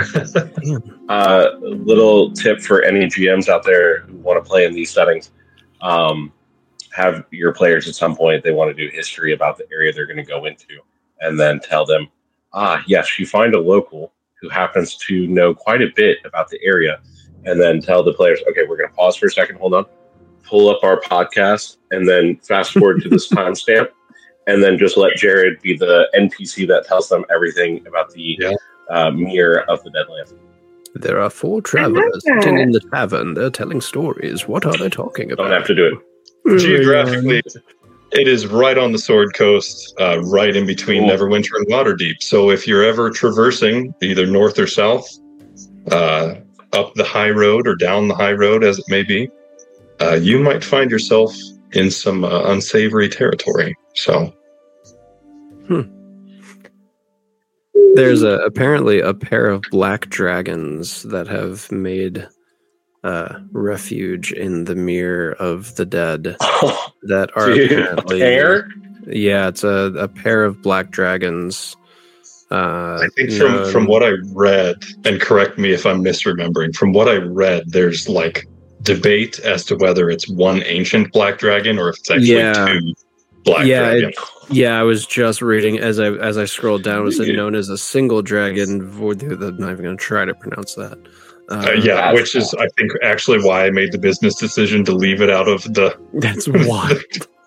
Uh, little tip for any G Ms out there who want to play in these settings: um, have your players at some point they want to do history about the area they're going to go into, and then tell them, ah, yes, you find a local who happens to know quite a bit about the area, and then tell the players, okay, we're going to pause for a second, hold on, pull up our podcast, and then fast forward to this timestamp, and then just let Jared be the N P C that tells them everything about the Yeah. uh, mirror of the Deadlands. There are four travelers that. sitting in the tavern. They're telling stories. What are they talking about? Don't have to do it. Geographically, it is right on the Sword Coast, uh, right in between Cool. Neverwinter and Waterdeep. So if you're ever traversing either north or south, uh, up the high road or down the high road, as it may be, uh, you might find yourself in some uh, unsavory territory. So There's a, apparently a pair of black dragons that have made uh, refuge in the Mere of the Dead that are Dude, a apparently pair? Yeah, it's a, a pair of black dragons. Uh, I think from, known- from what I read, and correct me if I'm misremembering, from what I read, there's like debate as to whether it's one ancient black dragon or if it's actually Yeah. two black Yeah, it- dragons. Yeah, I was just reading as I as I scrolled down. It was Yeah. known as a single dragon. I'm not even going to try to pronounce that. Uh, yeah, that's which is, I think, actually why I made the business decision to leave it out of the that's wild.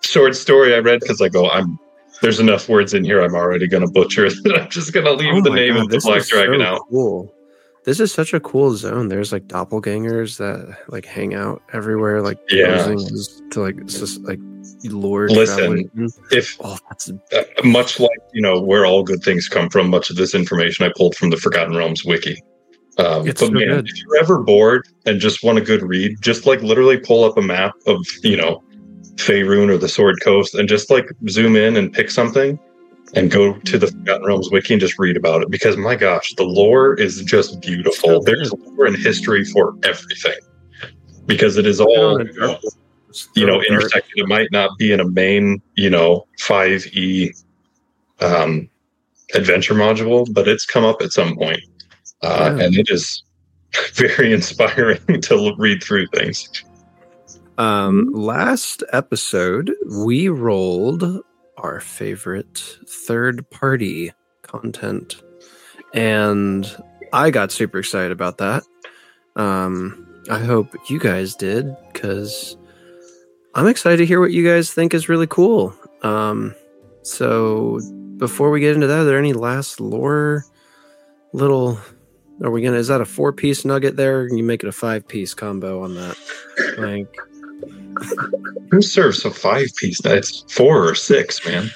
short story I read because I go, I'm there's enough words in here I'm already going to butcher it. I'm just going to leave Oh the my name God, of the this Black is Dragon so out. Cool. This is such a cool zone. There's like doppelgangers that like hang out everywhere, like Yeah. posing as- to like it's just like lore Listen, travelers. If Oh, that's uh, much like you know where all good things come from, much of this information I pulled from the Forgotten Realms wiki. Um, It's but so man, good. if you're ever bored and just want a good read, just like literally pull up a map of you know Faerun or the Sword Coast and just like zoom in and pick something and go to the Forgotten Realms wiki and just read about it. Because my gosh, the lore is just beautiful. So There's lore and history for everything because it is all you know, you know intersected. It might not be in a main you know five E um, adventure module, but it's come up at some point. Uh, Yeah. and it is very inspiring to l- read through things. Um, last episode, we rolled our favorite third party content, and I got super excited about that. Um, I hope you guys did, because I'm excited to hear what you guys think is really cool. Um, so before we get into that, are there any last lore little? Are we gonna? Is that a four piece nugget there? Or can you make it a five piece combo on that? Like. Who serves a five piece? It's four or six, man.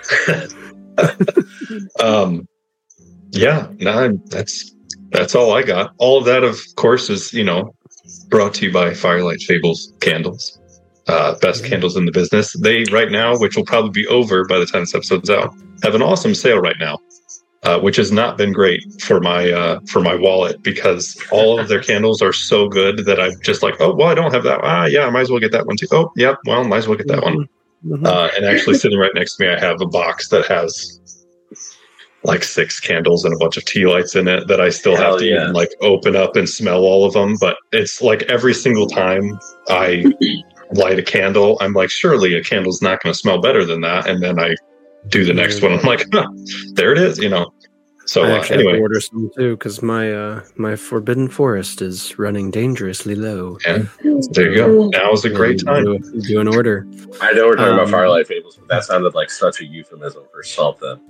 um, yeah, no, that's that's all I got. All of that, of course, is you know brought to you by Firelight Fables candles, uh, best Mhm. candles in the business. They right now, which will probably be over by the time this episode's out, have an awesome sale right now. Uh, which has not been great for my uh, for my wallet because all of their candles are so good that I'm just like, oh well, I don't have that. Ah, yeah, I might as well get that one too. Oh, yeah, well, might as well get that one. Mhm. Uh, and actually, sitting right next to me, I have a box that has like six candles and a bunch of tea lights in it that I still Hell have to yeah. even like open up and smell all of them. But it's like every single time I light a candle, I'm like, surely a candle's not going to smell better than that. And then I do the next one. I'm like, huh, there it is, you know. So I uh, actually have anyway, to order some too because my uh, my Forbidden Forest is running dangerously low. yeah, there you go. Now is a great time. Do, do an order. I know we're talking Um, about Firelight Fables, but that sounded like such a euphemism for something.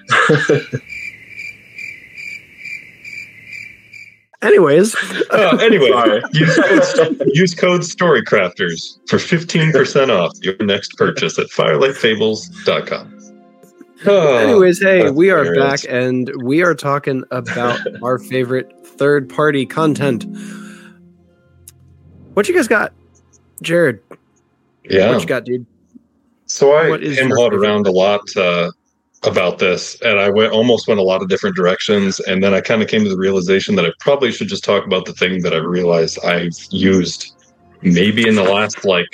Anyways, Uh, anyway, Sorry. use code, use code StoryCrafters for fifteen percent off your next purchase at firelight fables dot com. Oh, anyways, hey, that's we are hilarious. back and we are talking about our favorite third party content. What you guys got, Jared? Yeah. What you got, dude? So I What is your hemhawed favorite? around a lot uh, about this, and I went almost went a lot of different directions, and then I kind of came to the realization that I probably should just talk about the thing that I realized I've used maybe in the last like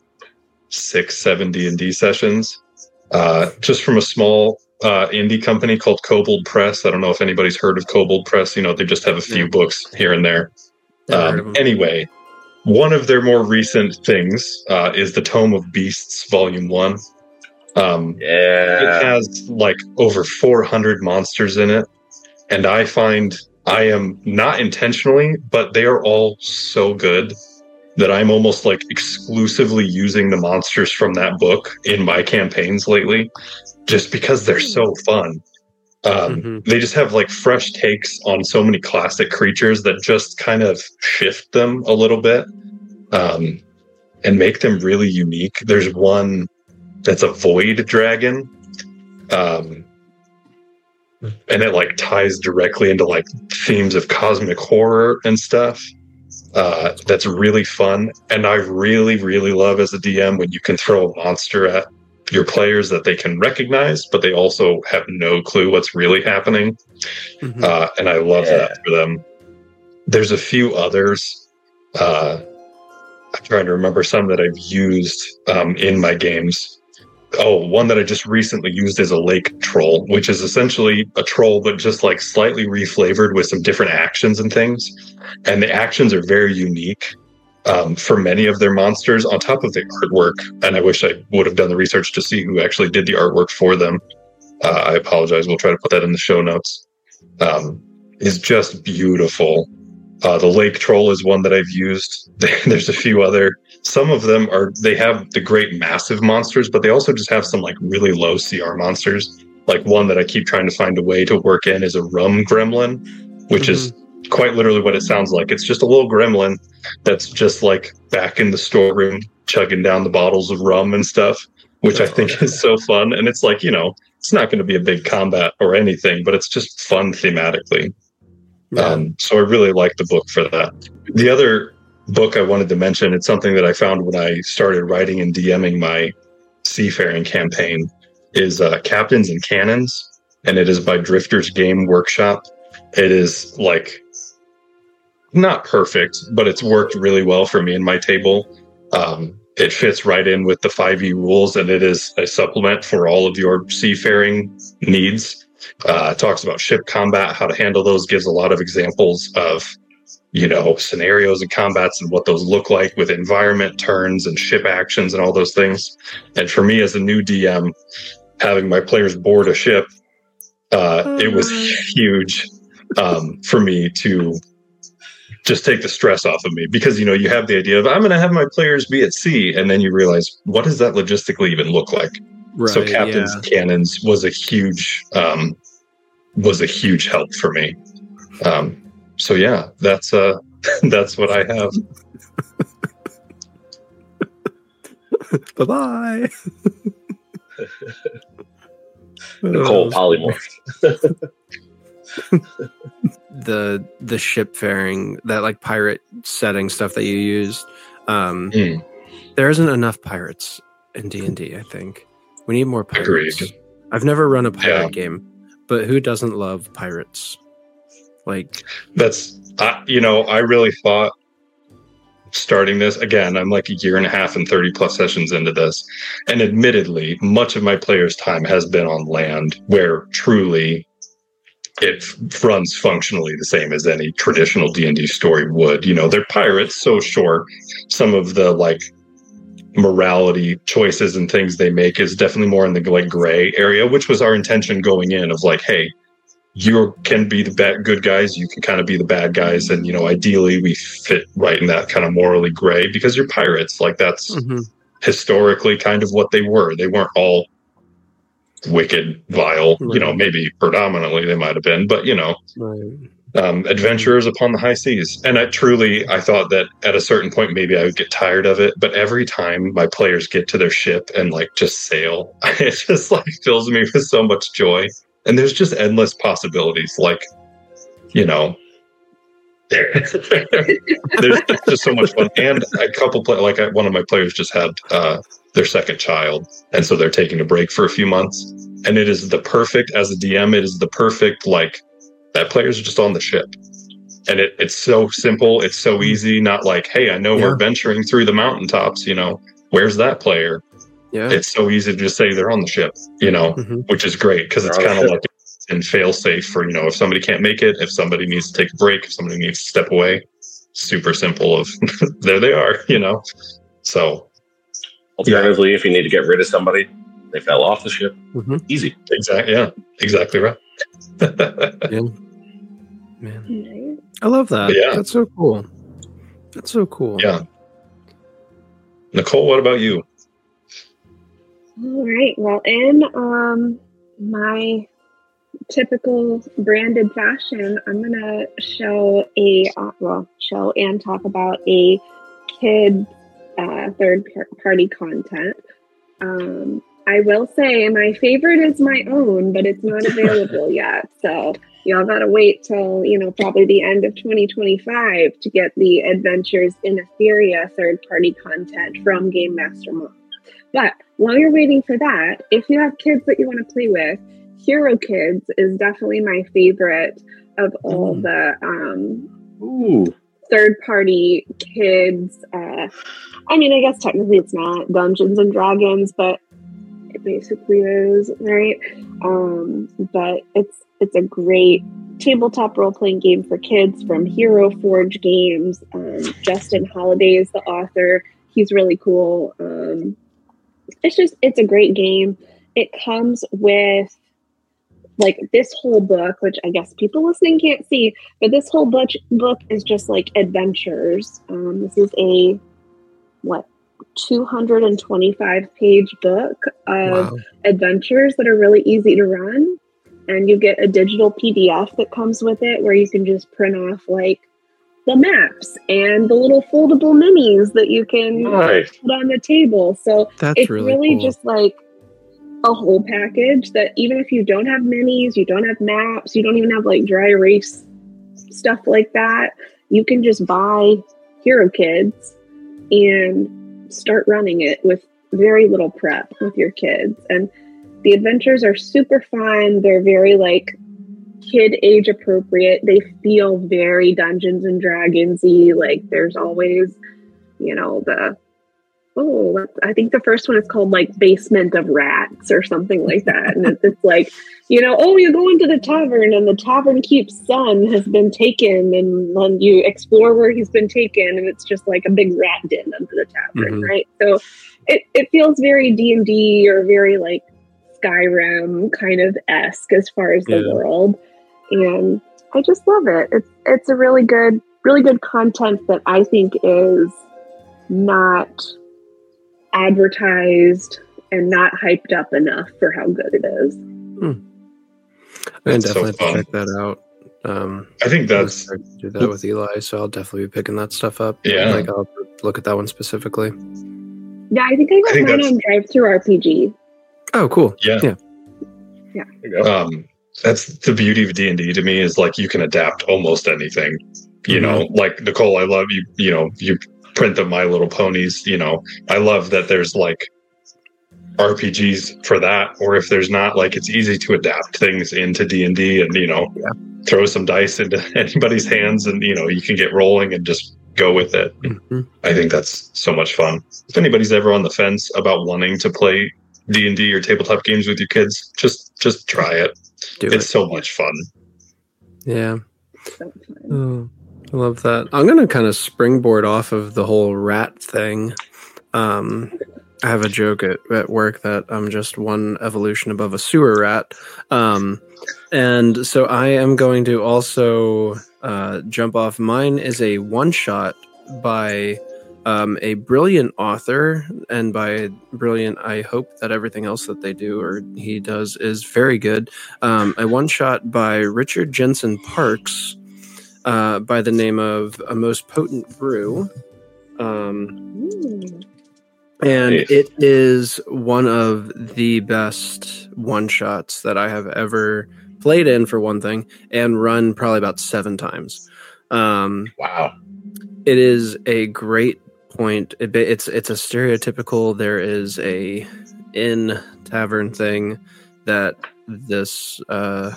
six, seven D and D sessions, uh, just from a small uh, indie company called Kobold Press. I don't know if anybody's heard of Kobold Press. You know, they just have a few Yeah. books here and there. Never heard of Um, 'em. anyway, one of their more recent things uh, is the Tome of Beasts, Volume One. Um, It Yeah. has like over four hundred monsters in it, and I find I am not intentionally, but they are all so good that I'm almost like exclusively using the monsters from that book in my campaigns lately, just because they're so fun. Um, Mhm. They just have like fresh takes on so many classic creatures that just kind of shift them a little bit um, and make them really unique. There's one that's a void dragon, um, and it like ties directly into like themes of cosmic horror and stuff. Uh, that's really fun, and I really, really love as a D M when you can throw a monster at your players that they can recognize, but they also have no clue what's really happening. Mhm. Uh, and I love Yeah. that for them. There's a few others. Uh, I'm trying to remember some that I've used um, in my games. Oh, one that I just recently used is a lake troll, which is essentially a troll, but just like slightly reflavored with some different actions and things. And the actions are very unique um, for many of their monsters, on top of the artwork. And I wish I would have done the research to see who actually did the artwork for them. Uh, I apologize. We'll try to put that in the show notes. Um, is just beautiful. Uh, the lake troll is one that I've used. There's a few other some of them are, they have the great massive monsters, but they also just have some like really low C R monsters. Like one that I keep trying to find a way to work in is a rum gremlin, which mm-hmm. is quite literally what it sounds like. It's just a little gremlin that's just like back in the storeroom chugging down the bottles of rum and stuff, which I think is so fun. And it's like, you know, it's not going to be a big combat or anything, but it's just fun thematically. Yeah. Um, so I really like the book for that. The other book I wanted to mention, it's something that I found when I started writing and DMing my seafaring campaign, is uh, Captains and Cannons, and it is by Drifter's Game Workshop. It is like not perfect, but it's worked really well for me in my table. Um, it fits right in with the five E rules, and it is a supplement for all of your seafaring needs. Uh, it talks about ship combat, how to handle those, gives a lot of examples of, you know, scenarios and combats and what those look like with environment turns and ship actions and all those things. And for me as a new D M, having my players board a ship, uh, mm. it was huge um, for me to just take the stress off of me, because, you know, you have the idea of I'm going to have my players be at sea, and then you realize, what does that logistically even look like? Right, so Captains yeah. Cannons was a huge um, was a huge help for me. Um, so yeah, that's uh, that's what I have. Bye bye. Nicole polymorphed. the the ship faring, that like pirate setting stuff that you used. Um, mm. There isn't enough pirates in D and D, I think. We need more pirates. Agreed. I've never run a pirate yeah. game, but who doesn't love pirates? Like that's, uh, you know, I really thought starting this, again, I'm like a year and a half and thirty plus sessions into this. And admittedly, much of my players' time has been on land, where truly it f- runs functionally the same as any traditional D and D story would. You know, they're pirates, so sure, some of the like morality choices and things they make is definitely more in the like gray area, which was our intention going in, of like, hey, you can be the bad good guys, you can kind of be the bad guys, and, you know, ideally we fit right in that kind of morally gray because you're pirates. Like that's mm-hmm. historically kind of what they were. They weren't all wicked, vile, right. you know, maybe predominantly they might have been, but, you know, right. um, adventurers upon the high seas. And I truly, I thought that at a certain point, maybe I would get tired of it. But every time my players get to their ship and like just sail, it just like fills me with so much joy. And there's just endless possibilities. Like, you know, there's just so much fun. And a couple play, like I, one of my players just had uh, their second child, and so they're taking a break for a few months. And it is the perfect, as a D M, it is the perfect, like, that player's just on the ship. And it, it's so simple, it's so easy. Not like, hey, I know yeah. we're venturing through the mountaintops, you know, where's that player? Yeah, it's so easy to just say they're on the ship, you know, mm-hmm. which is great because it's kind of like in fail safe for, you know, if somebody can't make it, if somebody needs to take a break, if somebody needs to step away, super simple of there they are, you know. So alternatively, yeah. if you need to get rid of somebody, they fell off the ship. Mm-hmm. Easy. Exactly. Yeah, exactly right. yeah. Man, I love that. Yeah. That's so cool. That's so cool. Yeah. Nicole, what about you? All right. Well, in um, my typical branded fashion, I'm going to show a, uh, well, show and talk about a kid uh, third-party content. Um, I will say my favorite is my own, but it's not available yet. So y'all got to wait till, you know, probably the end of twenty twenty-five to get the Adventures in Etheria third-party content from Game Master Mom. But while you're waiting for that, if you have kids that you want to play with, Hero Kids is definitely my favorite of all mm. the um, Ooh. third-party kids. Uh, I mean, I guess technically it's not Dungeons and Dragons, but it basically is, right? Um, but it's it's a great tabletop role-playing game for kids from Hero Forge Games. Um, Justin Holiday is the author. He's really cool. Um, it's just, it's a great game. It comes with like this whole book, which I guess people listening can't see, but this whole book book is just like adventures. Um, this is a what two hundred twenty-five page book of Wow. adventures that are really easy to run. And you get a digital P D F that comes with it where you can just print off like the maps and the little foldable minis that you can Nice. put on the table. So That's it's really, really cool. just like a whole package that even if you don't have minis, you don't have maps, you don't even have like dry erase stuff like that, you can just buy Hero Kids and start running it with very little prep with your kids. And the adventures are super fun. They're very like kid age appropriate. They feel very Dungeons and Dragons-y. Like there's always, you know, the oh, I think the first one is called like Basement of Rats or something like that. And it's, it's like, you know, oh, you go into the tavern and the tavern keep's son has been taken, and then you explore where he's been taken, and it's just like a big rat den under the tavern, Mhm. right? So it, it feels very D and D or very like Skyrim kind of esque as far as the Yeah. world. And I just love it. It's it's a really good, really good content that I think is not advertised and not hyped up enough for how good it is. I can That's so definitely have to fun. check that out. Um, I think I'm gonna that's start to do that with Eli, so I'll definitely be picking that stuff up. Yeah. Like I'll look at that one specifically. Yeah, I think I I got think mine that's- on Drive Through R P G. Oh, cool. yeah. Yeah. There you go. Um, that's the beauty of D and D to me, is like you can adapt almost anything. You Mhm. know, like Nicole, I love you. You know, you print the My Little Ponies. You know, I love that there's like R P Gs for that, or if there's not, like it's easy to adapt things into D and D, and you know, Yeah. throw some dice into anybody's hands, and you know, you can get rolling and just go with it. Mhm. I think that's so much fun. If anybody's ever on the fence about wanting to play D and D or tabletop games with your kids, just just try it. Do It's it. so much fun. Yeah. So fun. Oh, I love that. I'm gonna kind of springboard off of the whole rat thing. Um, I have a joke at, at work that I'm just one evolution above a sewer rat. Um, and so I am going to also uh, jump off. Mine is a one shot by um, a brilliant author, and by brilliant, I hope that everything else that they do or he does is very good. Um, a one shot by Richard Jensen Parks. Uh, by the name of A Most Potent Brew. Um, Mm. and Nice. it is one of the best one-shots that I have ever played in, for one thing, and run probably about seven times. Um, Wow. it is a great point. It, it's it's a stereotypical, there is a inn tavern thing that this... Uh,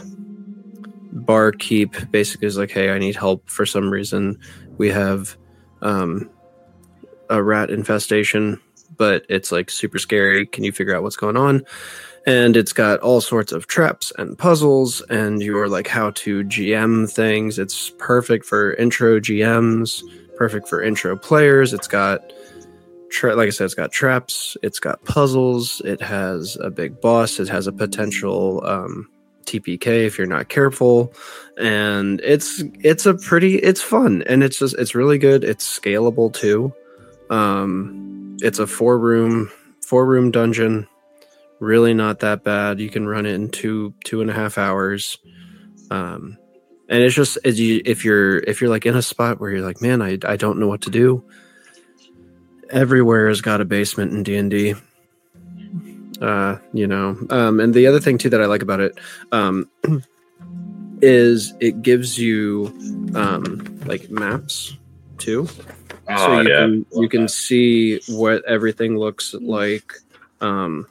barkeep basically is like, hey, I need help for some reason. We have um, a rat infestation, but it's like super scary. Can you figure out what's going on? And it's got all sorts of traps and puzzles, and you're like how to G M things. It's perfect for intro G Ms, perfect for intro players. It's got, tra- like I said, it's got traps, it's got puzzles, it has a big boss, it has a potential um, T P K if you're not careful, and it's it's a pretty it's fun, and it's just it's really good. It's scalable too. Um, it's a four room four room dungeon, really not that bad. You can run it in two two and a half hours, um, and it's just as you if you're if you're like in a spot where you're like, man, I I don't know what to do. Everywhere has got a basement in D and D. Uh, you know, um, and the other thing too that I like about it um, is it gives you um, like maps too, Oh, so you yeah. can you Love can that. see what everything looks like. Um,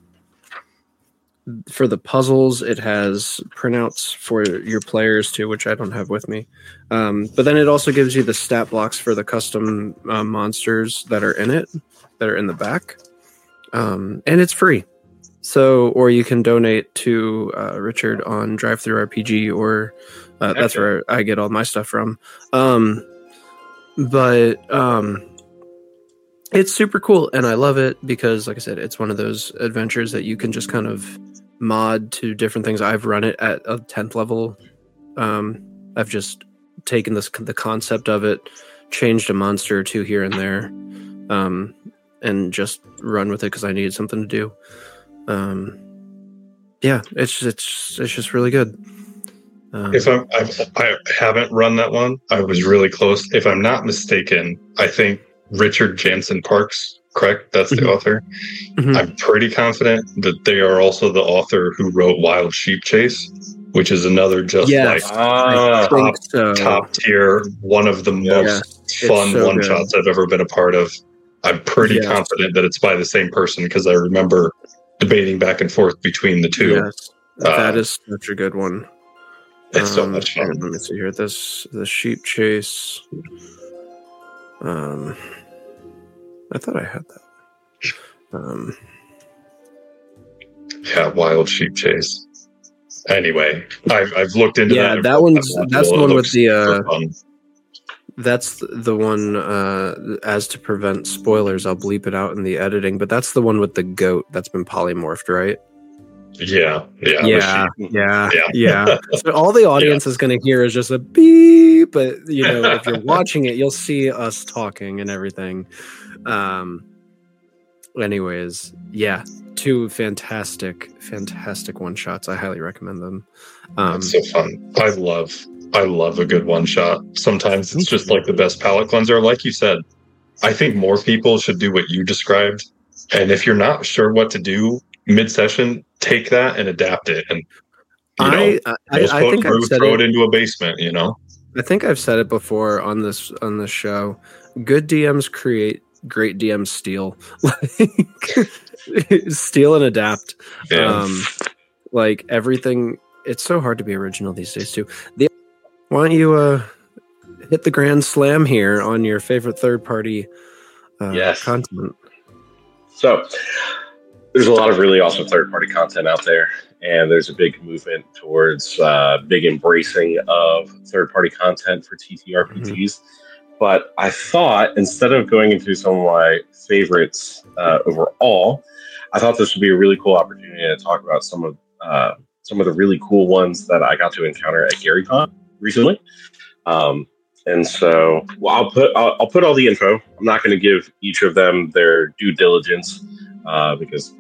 for the puzzles, it has printouts for your players too, which I don't have with me. Um, but then it also gives you the stat blocks for the custom uh, monsters that are in it, that are in the back. Um, and it's free. So, or you can donate to uh, Richard on Drive Through R P G, or uh, that's where I get all my stuff from. Um, but um, it's super cool, and I love it because, like I said, it's one of those adventures that you can just kind of mod to different things. I've run it at a tenth level. Um, I've just taken this the concept of it, changed a monster or two here and there. um, and just run with it because I needed something to do. Um, yeah, it's it's it's just really good. Um, If I'm, I've, I haven't run that one. I was really close. If I'm not mistaken, I think Richard Jansen Parks, correct? That's the Mhm. author. mhm. I'm pretty confident that they are also the author who wrote Wild Sheep Chase, which is another just Yes. like Ah, I think so. top tier, one of the Yeah. most it's fun so one good. shots I've ever been a part of. I'm pretty Yes. confident that it's by the same person because I remember debating back and forth between the two. Yes, that Uh, is such a good one. It's so Um, much here, fun. let me see here. This the sheep chase. Um, I thought I had that. Um, Yeah, Wild Sheep Chase. Anyway, I've I've looked into Yeah, that. that one's- that's the It one with looks the, super uh, fun. that's the one. Uh, as to prevent spoilers, I'll bleep it out in the editing. But that's the one with the goat that's been polymorphed, right? Yeah, yeah, the Yeah, sheep. yeah, Yeah. yeah. So all the audience is going to hear is just a beep, but you know, if you're watching it, you'll see us talking and everything. Um. Anyways, yeah, two fantastic, fantastic one shots. I highly recommend them. Um, It's so fun. I love, I love a good one shot. Sometimes it's just like the best palate cleanser. Like you said, I think more people should do what you described. And if you're not sure what to do mid session, take that and adapt it. And you know, I, I, most I think I've folks said throw it. it into a basement. You know, I think I've said it before on this on this show. Good D Ms create, great D Ms steal. Like steal and adapt. yeah. Um, like everything. It's so hard to be original these days too. The, why don't you uh, hit the grand slam here on your favorite third party uh, Yes. content? So there's a lot of really awesome third-party content out there, and there's a big movement towards uh, big embracing of third-party content for T T R P Gs. Mm-hmm. But I thought instead of going into some of my favorites uh, overall, I thought this would be a really cool opportunity to talk about some of uh, some of the really cool ones that I got to encounter at GaryCon recently. Um, and so, well, I'll put I'll, I'll put all the info. I'm not going to give each of them their due diligence uh, because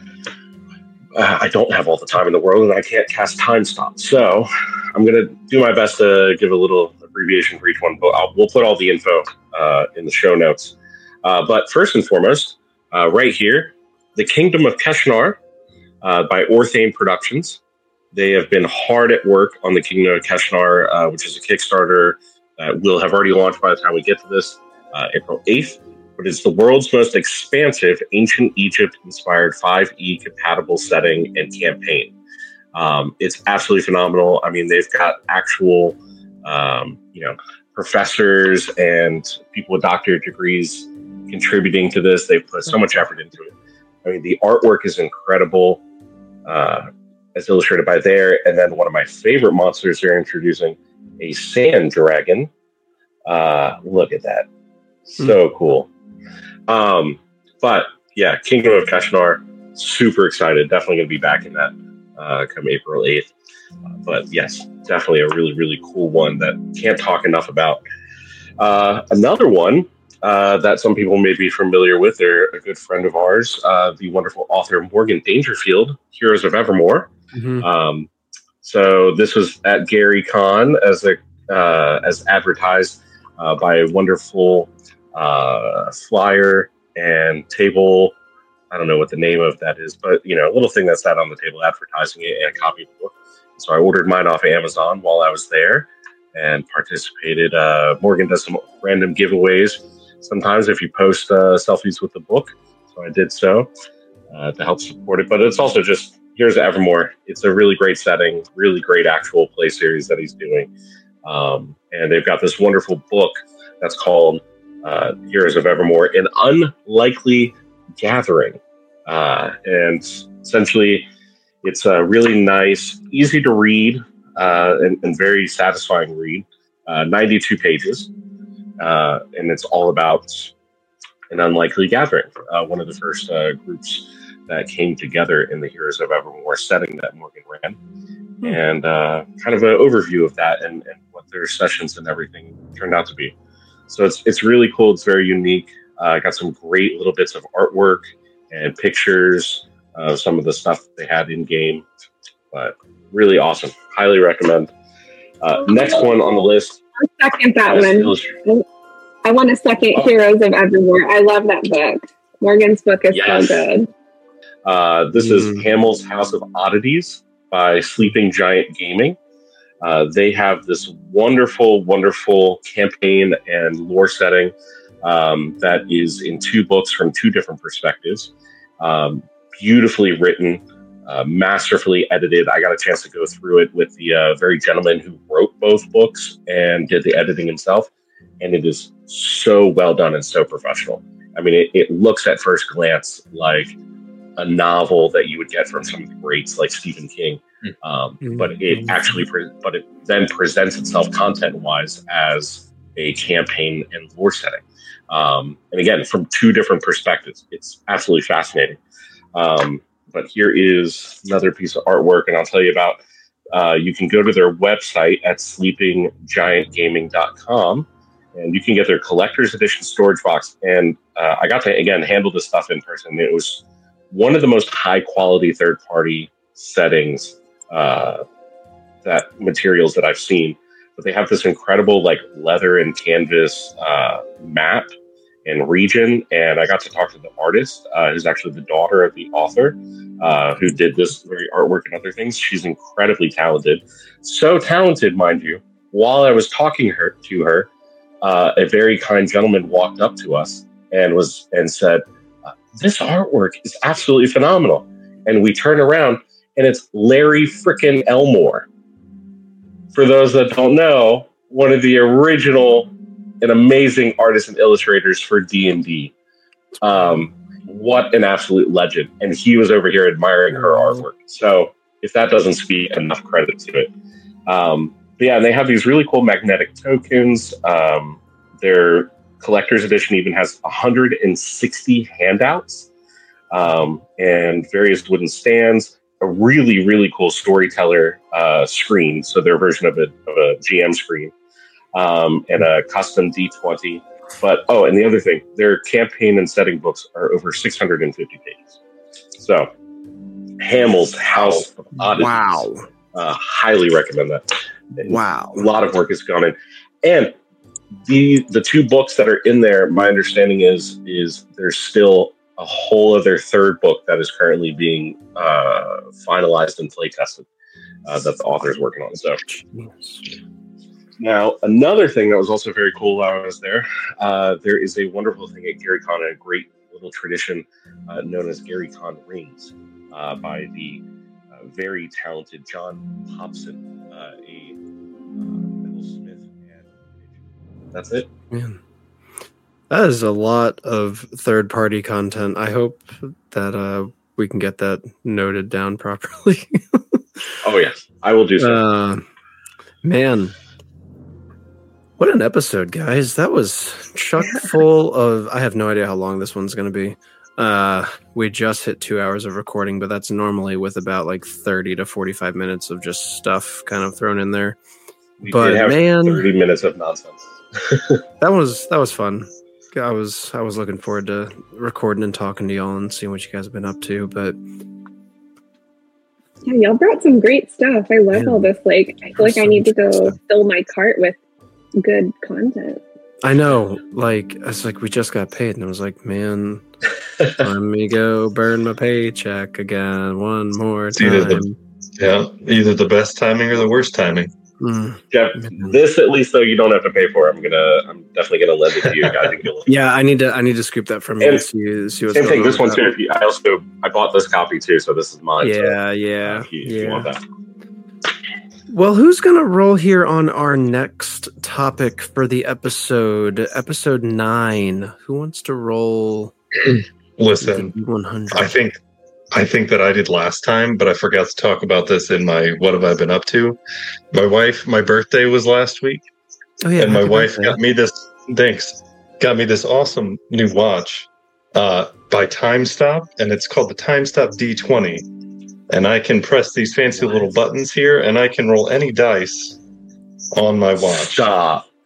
uh, I don't have all the time in the world and I can't cast time stops. So I'm going to do my best to give a little abbreviation for each one. But I'll, we'll put all the info uh, in the show notes. Uh, but first and foremost, uh, right here, The Kingdom of Keshnar uh, by Orthane Productions. They have been hard at work on The Kingdom of Keshnar, uh, which is a Kickstarter that will have already launched by the time we get to this, uh, April eighth. But it's the world's most expansive ancient Egypt-inspired five E compatible setting and campaign. Um, it's absolutely phenomenal. I mean, they've got actual, um, you know, professors and people with doctorate degrees contributing to this. They've put so much effort into it. I mean, the artwork is incredible, uh, as illustrated by there. And then one of my favorite monsters they're introducing, a sand dragon. Uh, look at that. So mm. cool. Um, but yeah, Kingdom of Keshnar, super excited. Definitely going to be back in that uh, come April eighth. Uh, but yes, definitely a really, really cool one that can't talk enough about. Uh, another one uh, that some people may be familiar with, they're a good friend of ours, uh, the wonderful author Morgan Dangerfield, Heroes of Evermore. Mm-hmm. Um, so this was at GaryCon as a uh, as advertised uh, by a wonderful uh, flyer and table. I don't know what the name of that is, but you know, a little thing that sat on the table advertising it and a copy of the book. So I ordered mine off Amazon while I was there and participated. Uh, Morgan does some random giveaways sometimes if you post uh, selfies with the book. So I did so uh, to help support it. But it's also just Heroes of Evermore. It's a really great setting, really great actual play series that he's doing. Um, and they've got this wonderful book that's called uh, Heroes of Evermore, An Unlikely Gathering. Uh, and essentially, it's a really nice, easy to read, uh, and, and very satisfying read. Uh, ninety-two pages. Uh, and it's all about an unlikely gathering. Uh, one of the first uh, groups that came together in the Heroes of Evermore setting that Morgan ran. Hmm. And uh, kind of an overview of that and, and what their sessions and everything turned out to be. So it's it's really cool. It's very unique. Uh, got some great little bits of artwork and pictures of some of the stuff they had in game. But really awesome. Highly recommend. Uh, next one on the list. I'll second that one. I want to second oh. Heroes of Evermore. I love that book. Morgan's book is yes. so good. Uh, this mm. is Hamel's House of Oddities by Sleeping Giant Gaming. Uh, they have this wonderful, wonderful campaign and lore setting um, that is in two books from two different perspectives. Um, beautifully written, uh, masterfully edited. I got a chance to go through it with the uh, very gentleman who wrote both books and did the editing himself. And it is so well done and so professional. I mean, it, it looks at first glance like a novel that you would get from some of the greats like Stephen King. Um, mm-hmm. But it actually, pre- but it then presents itself content-wise as a campaign and lore setting. Um, and again, from two different perspectives, it's absolutely fascinating. Um, but here is another piece of artwork, and I'll tell you about. Uh, you can go to their website at sleeping giant gaming dot com. And you can get their collector's edition storage box. And uh, I got to, again, handle this stuff in person. It was one of the most high-quality third-party settings, uh, that materials that I've seen. But they have this incredible, like, leather and canvas uh, map and region. And I got to talk to the artist, uh, who's actually the daughter of the author, uh, who did this very artwork and other things. She's incredibly talented. So talented, mind you. While I was talking her to her, Uh, a very kind gentleman walked up to us and was and said, "This artwork is absolutely phenomenal." And we turn around, and it's Larry frickin' Elmore. For those that don't know, one of the original and amazing artists and illustrators for D and D. Um, what an absolute legend! And he was over here admiring her artwork. So if that doesn't speak enough credit to it. Um, Yeah, and they have these really cool magnetic tokens. Um, their collector's edition even has one hundred sixty handouts um, and various wooden stands. A really, really cool storyteller uh, screen, so their version of a, of a G M screen, um, and a custom D twenty. But, oh, and the other thing, their campaign and setting books are over six hundred fifty pages. So, Hamel's House of Oddities. Wow. Uh, highly recommend that. And wow. A lot of work has gone in. And the the two books that are in there, my understanding is is there's still a whole other third book that is currently being uh, finalized and play tested uh, that the author is working on. So now, another thing that was also very cool while I was there, uh, there is a wonderful thing at GaryCon, a great little tradition uh, known as GaryCon Rings uh, by the uh, very talented John Hobson, uh, a metalsmith. And that's it. Man. That is a lot of third-party content. I hope that uh, we can get that noted down properly. Oh, yes. I will do so. Uh, man. What an episode, guys. That was chock full of... I have no idea how long this one's going to be. Uh, we just hit two hours of recording, but that's normally with about like thirty to forty-five minutes of just stuff kind of thrown in there. We but did have man, thirty minutes of nonsense. that was that was fun. I was I was looking forward to recording and talking to y'all and seeing what you guys have been up to. But yeah, y'all brought some great stuff. I love yeah. all this. Like, I feel like so I need to go stuff. fill my cart with good content. I know. Like, it's like we just got paid, and I was like, man, let me go burn my paycheck again one more it's time. Either the, yeah, either the best timing or the worst timing. Mm. Jeff, this at least though you don't have to pay for. I'm gonna, I'm definitely gonna lend it to you. I think you'll. Yeah, I need to, I need to scoop that from you. See, see what's same thing. This one that. too. If you, I also, I bought this copy too, so this is mine. Yeah, so, yeah, uh, if you, yeah. If you want that. Well, who's gonna roll here on our next topic for the episode? Episode nine. Who wants to roll? Listen, one hundred. I think. I think that I did last time, but I forgot to talk about this in my What Have I Been Up To? My wife, my birthday was last week. Oh, yeah. And my wife birthday. got me this, thanks, got me this awesome new watch uh, by Time Stop, and it's called the Time Stop D twenty. And I can press these fancy little buttons here, and I can roll any dice on my watch. Stop.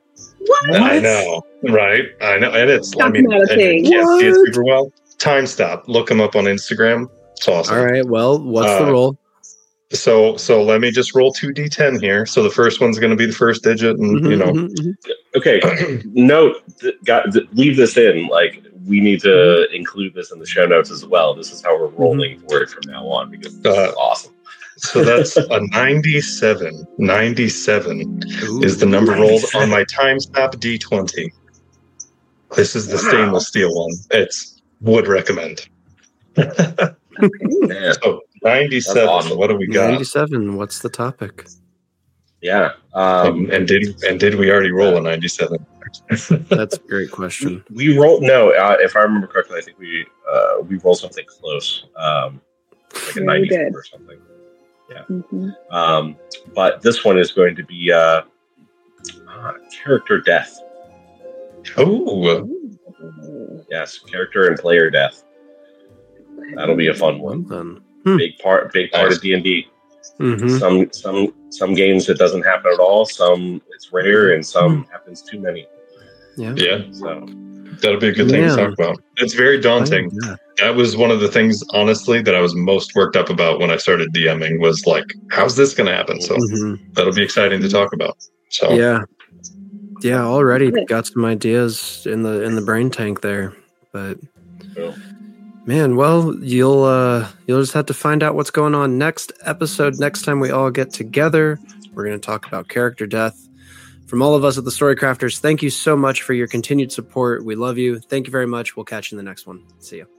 What? I know, right? I know, and it's. I That's mean, not a and you thing. can't see it What? super well. Time stop. Look them up on Instagram. It's awesome. All right. Well, what's Uh, the roll? So, so let me just roll two d ten here. So the first one's going to be the first digit, and Mhm, you know, mhm, mhm. Okay, note, th- got, th- leave this in. Like, we need to include this in the show notes as well. This is how we're rolling for it from now on because this Uh, is awesome. so that's a ninety-seven. ninety-seven Ooh. is the number rolled ninety-seven. on my time stop d twenty. This is the Wow. stainless steel one. It's would recommend. Okay. Man, So ninety-seven. That's awesome. What do we got? ninety-seven. What's the topic? yeah. Um, Um, and did and did we already roll a ninety-seven? That's a great question. we rolled, no, uh, if I remember correctly, I think we uh, we rolled something close, um, like a Yeah, we ninety-four did. or something. Mhm. Um, but this one is going to be uh, uh, character death. Oh, Yes, character and player death. That'll be a fun Well one. then. Hmm. Big part, big part Nice. of D and D. Mhm. Some some some games it doesn't happen at all. Some it's rare, and some Hmm. happens too many. Yeah. yeah, So that'll be a good thing Yeah. to talk about. It's very daunting. Yeah. That was one of the things, honestly, that I was most worked up about when I started DMing. Was like, how's this going to happen? So Mhm. that'll be exciting to talk about. So Yeah. Yeah, already got some ideas in the in the brain tank there. But Cool. man, well, you'll uh you'll just have to find out what's going on next episode. Next time we all get together, we're going to talk about character death. From all of us at the Storycrafters, thank you so much for your continued support. We love you. Thank you very much. We'll catch you in the next one. See you.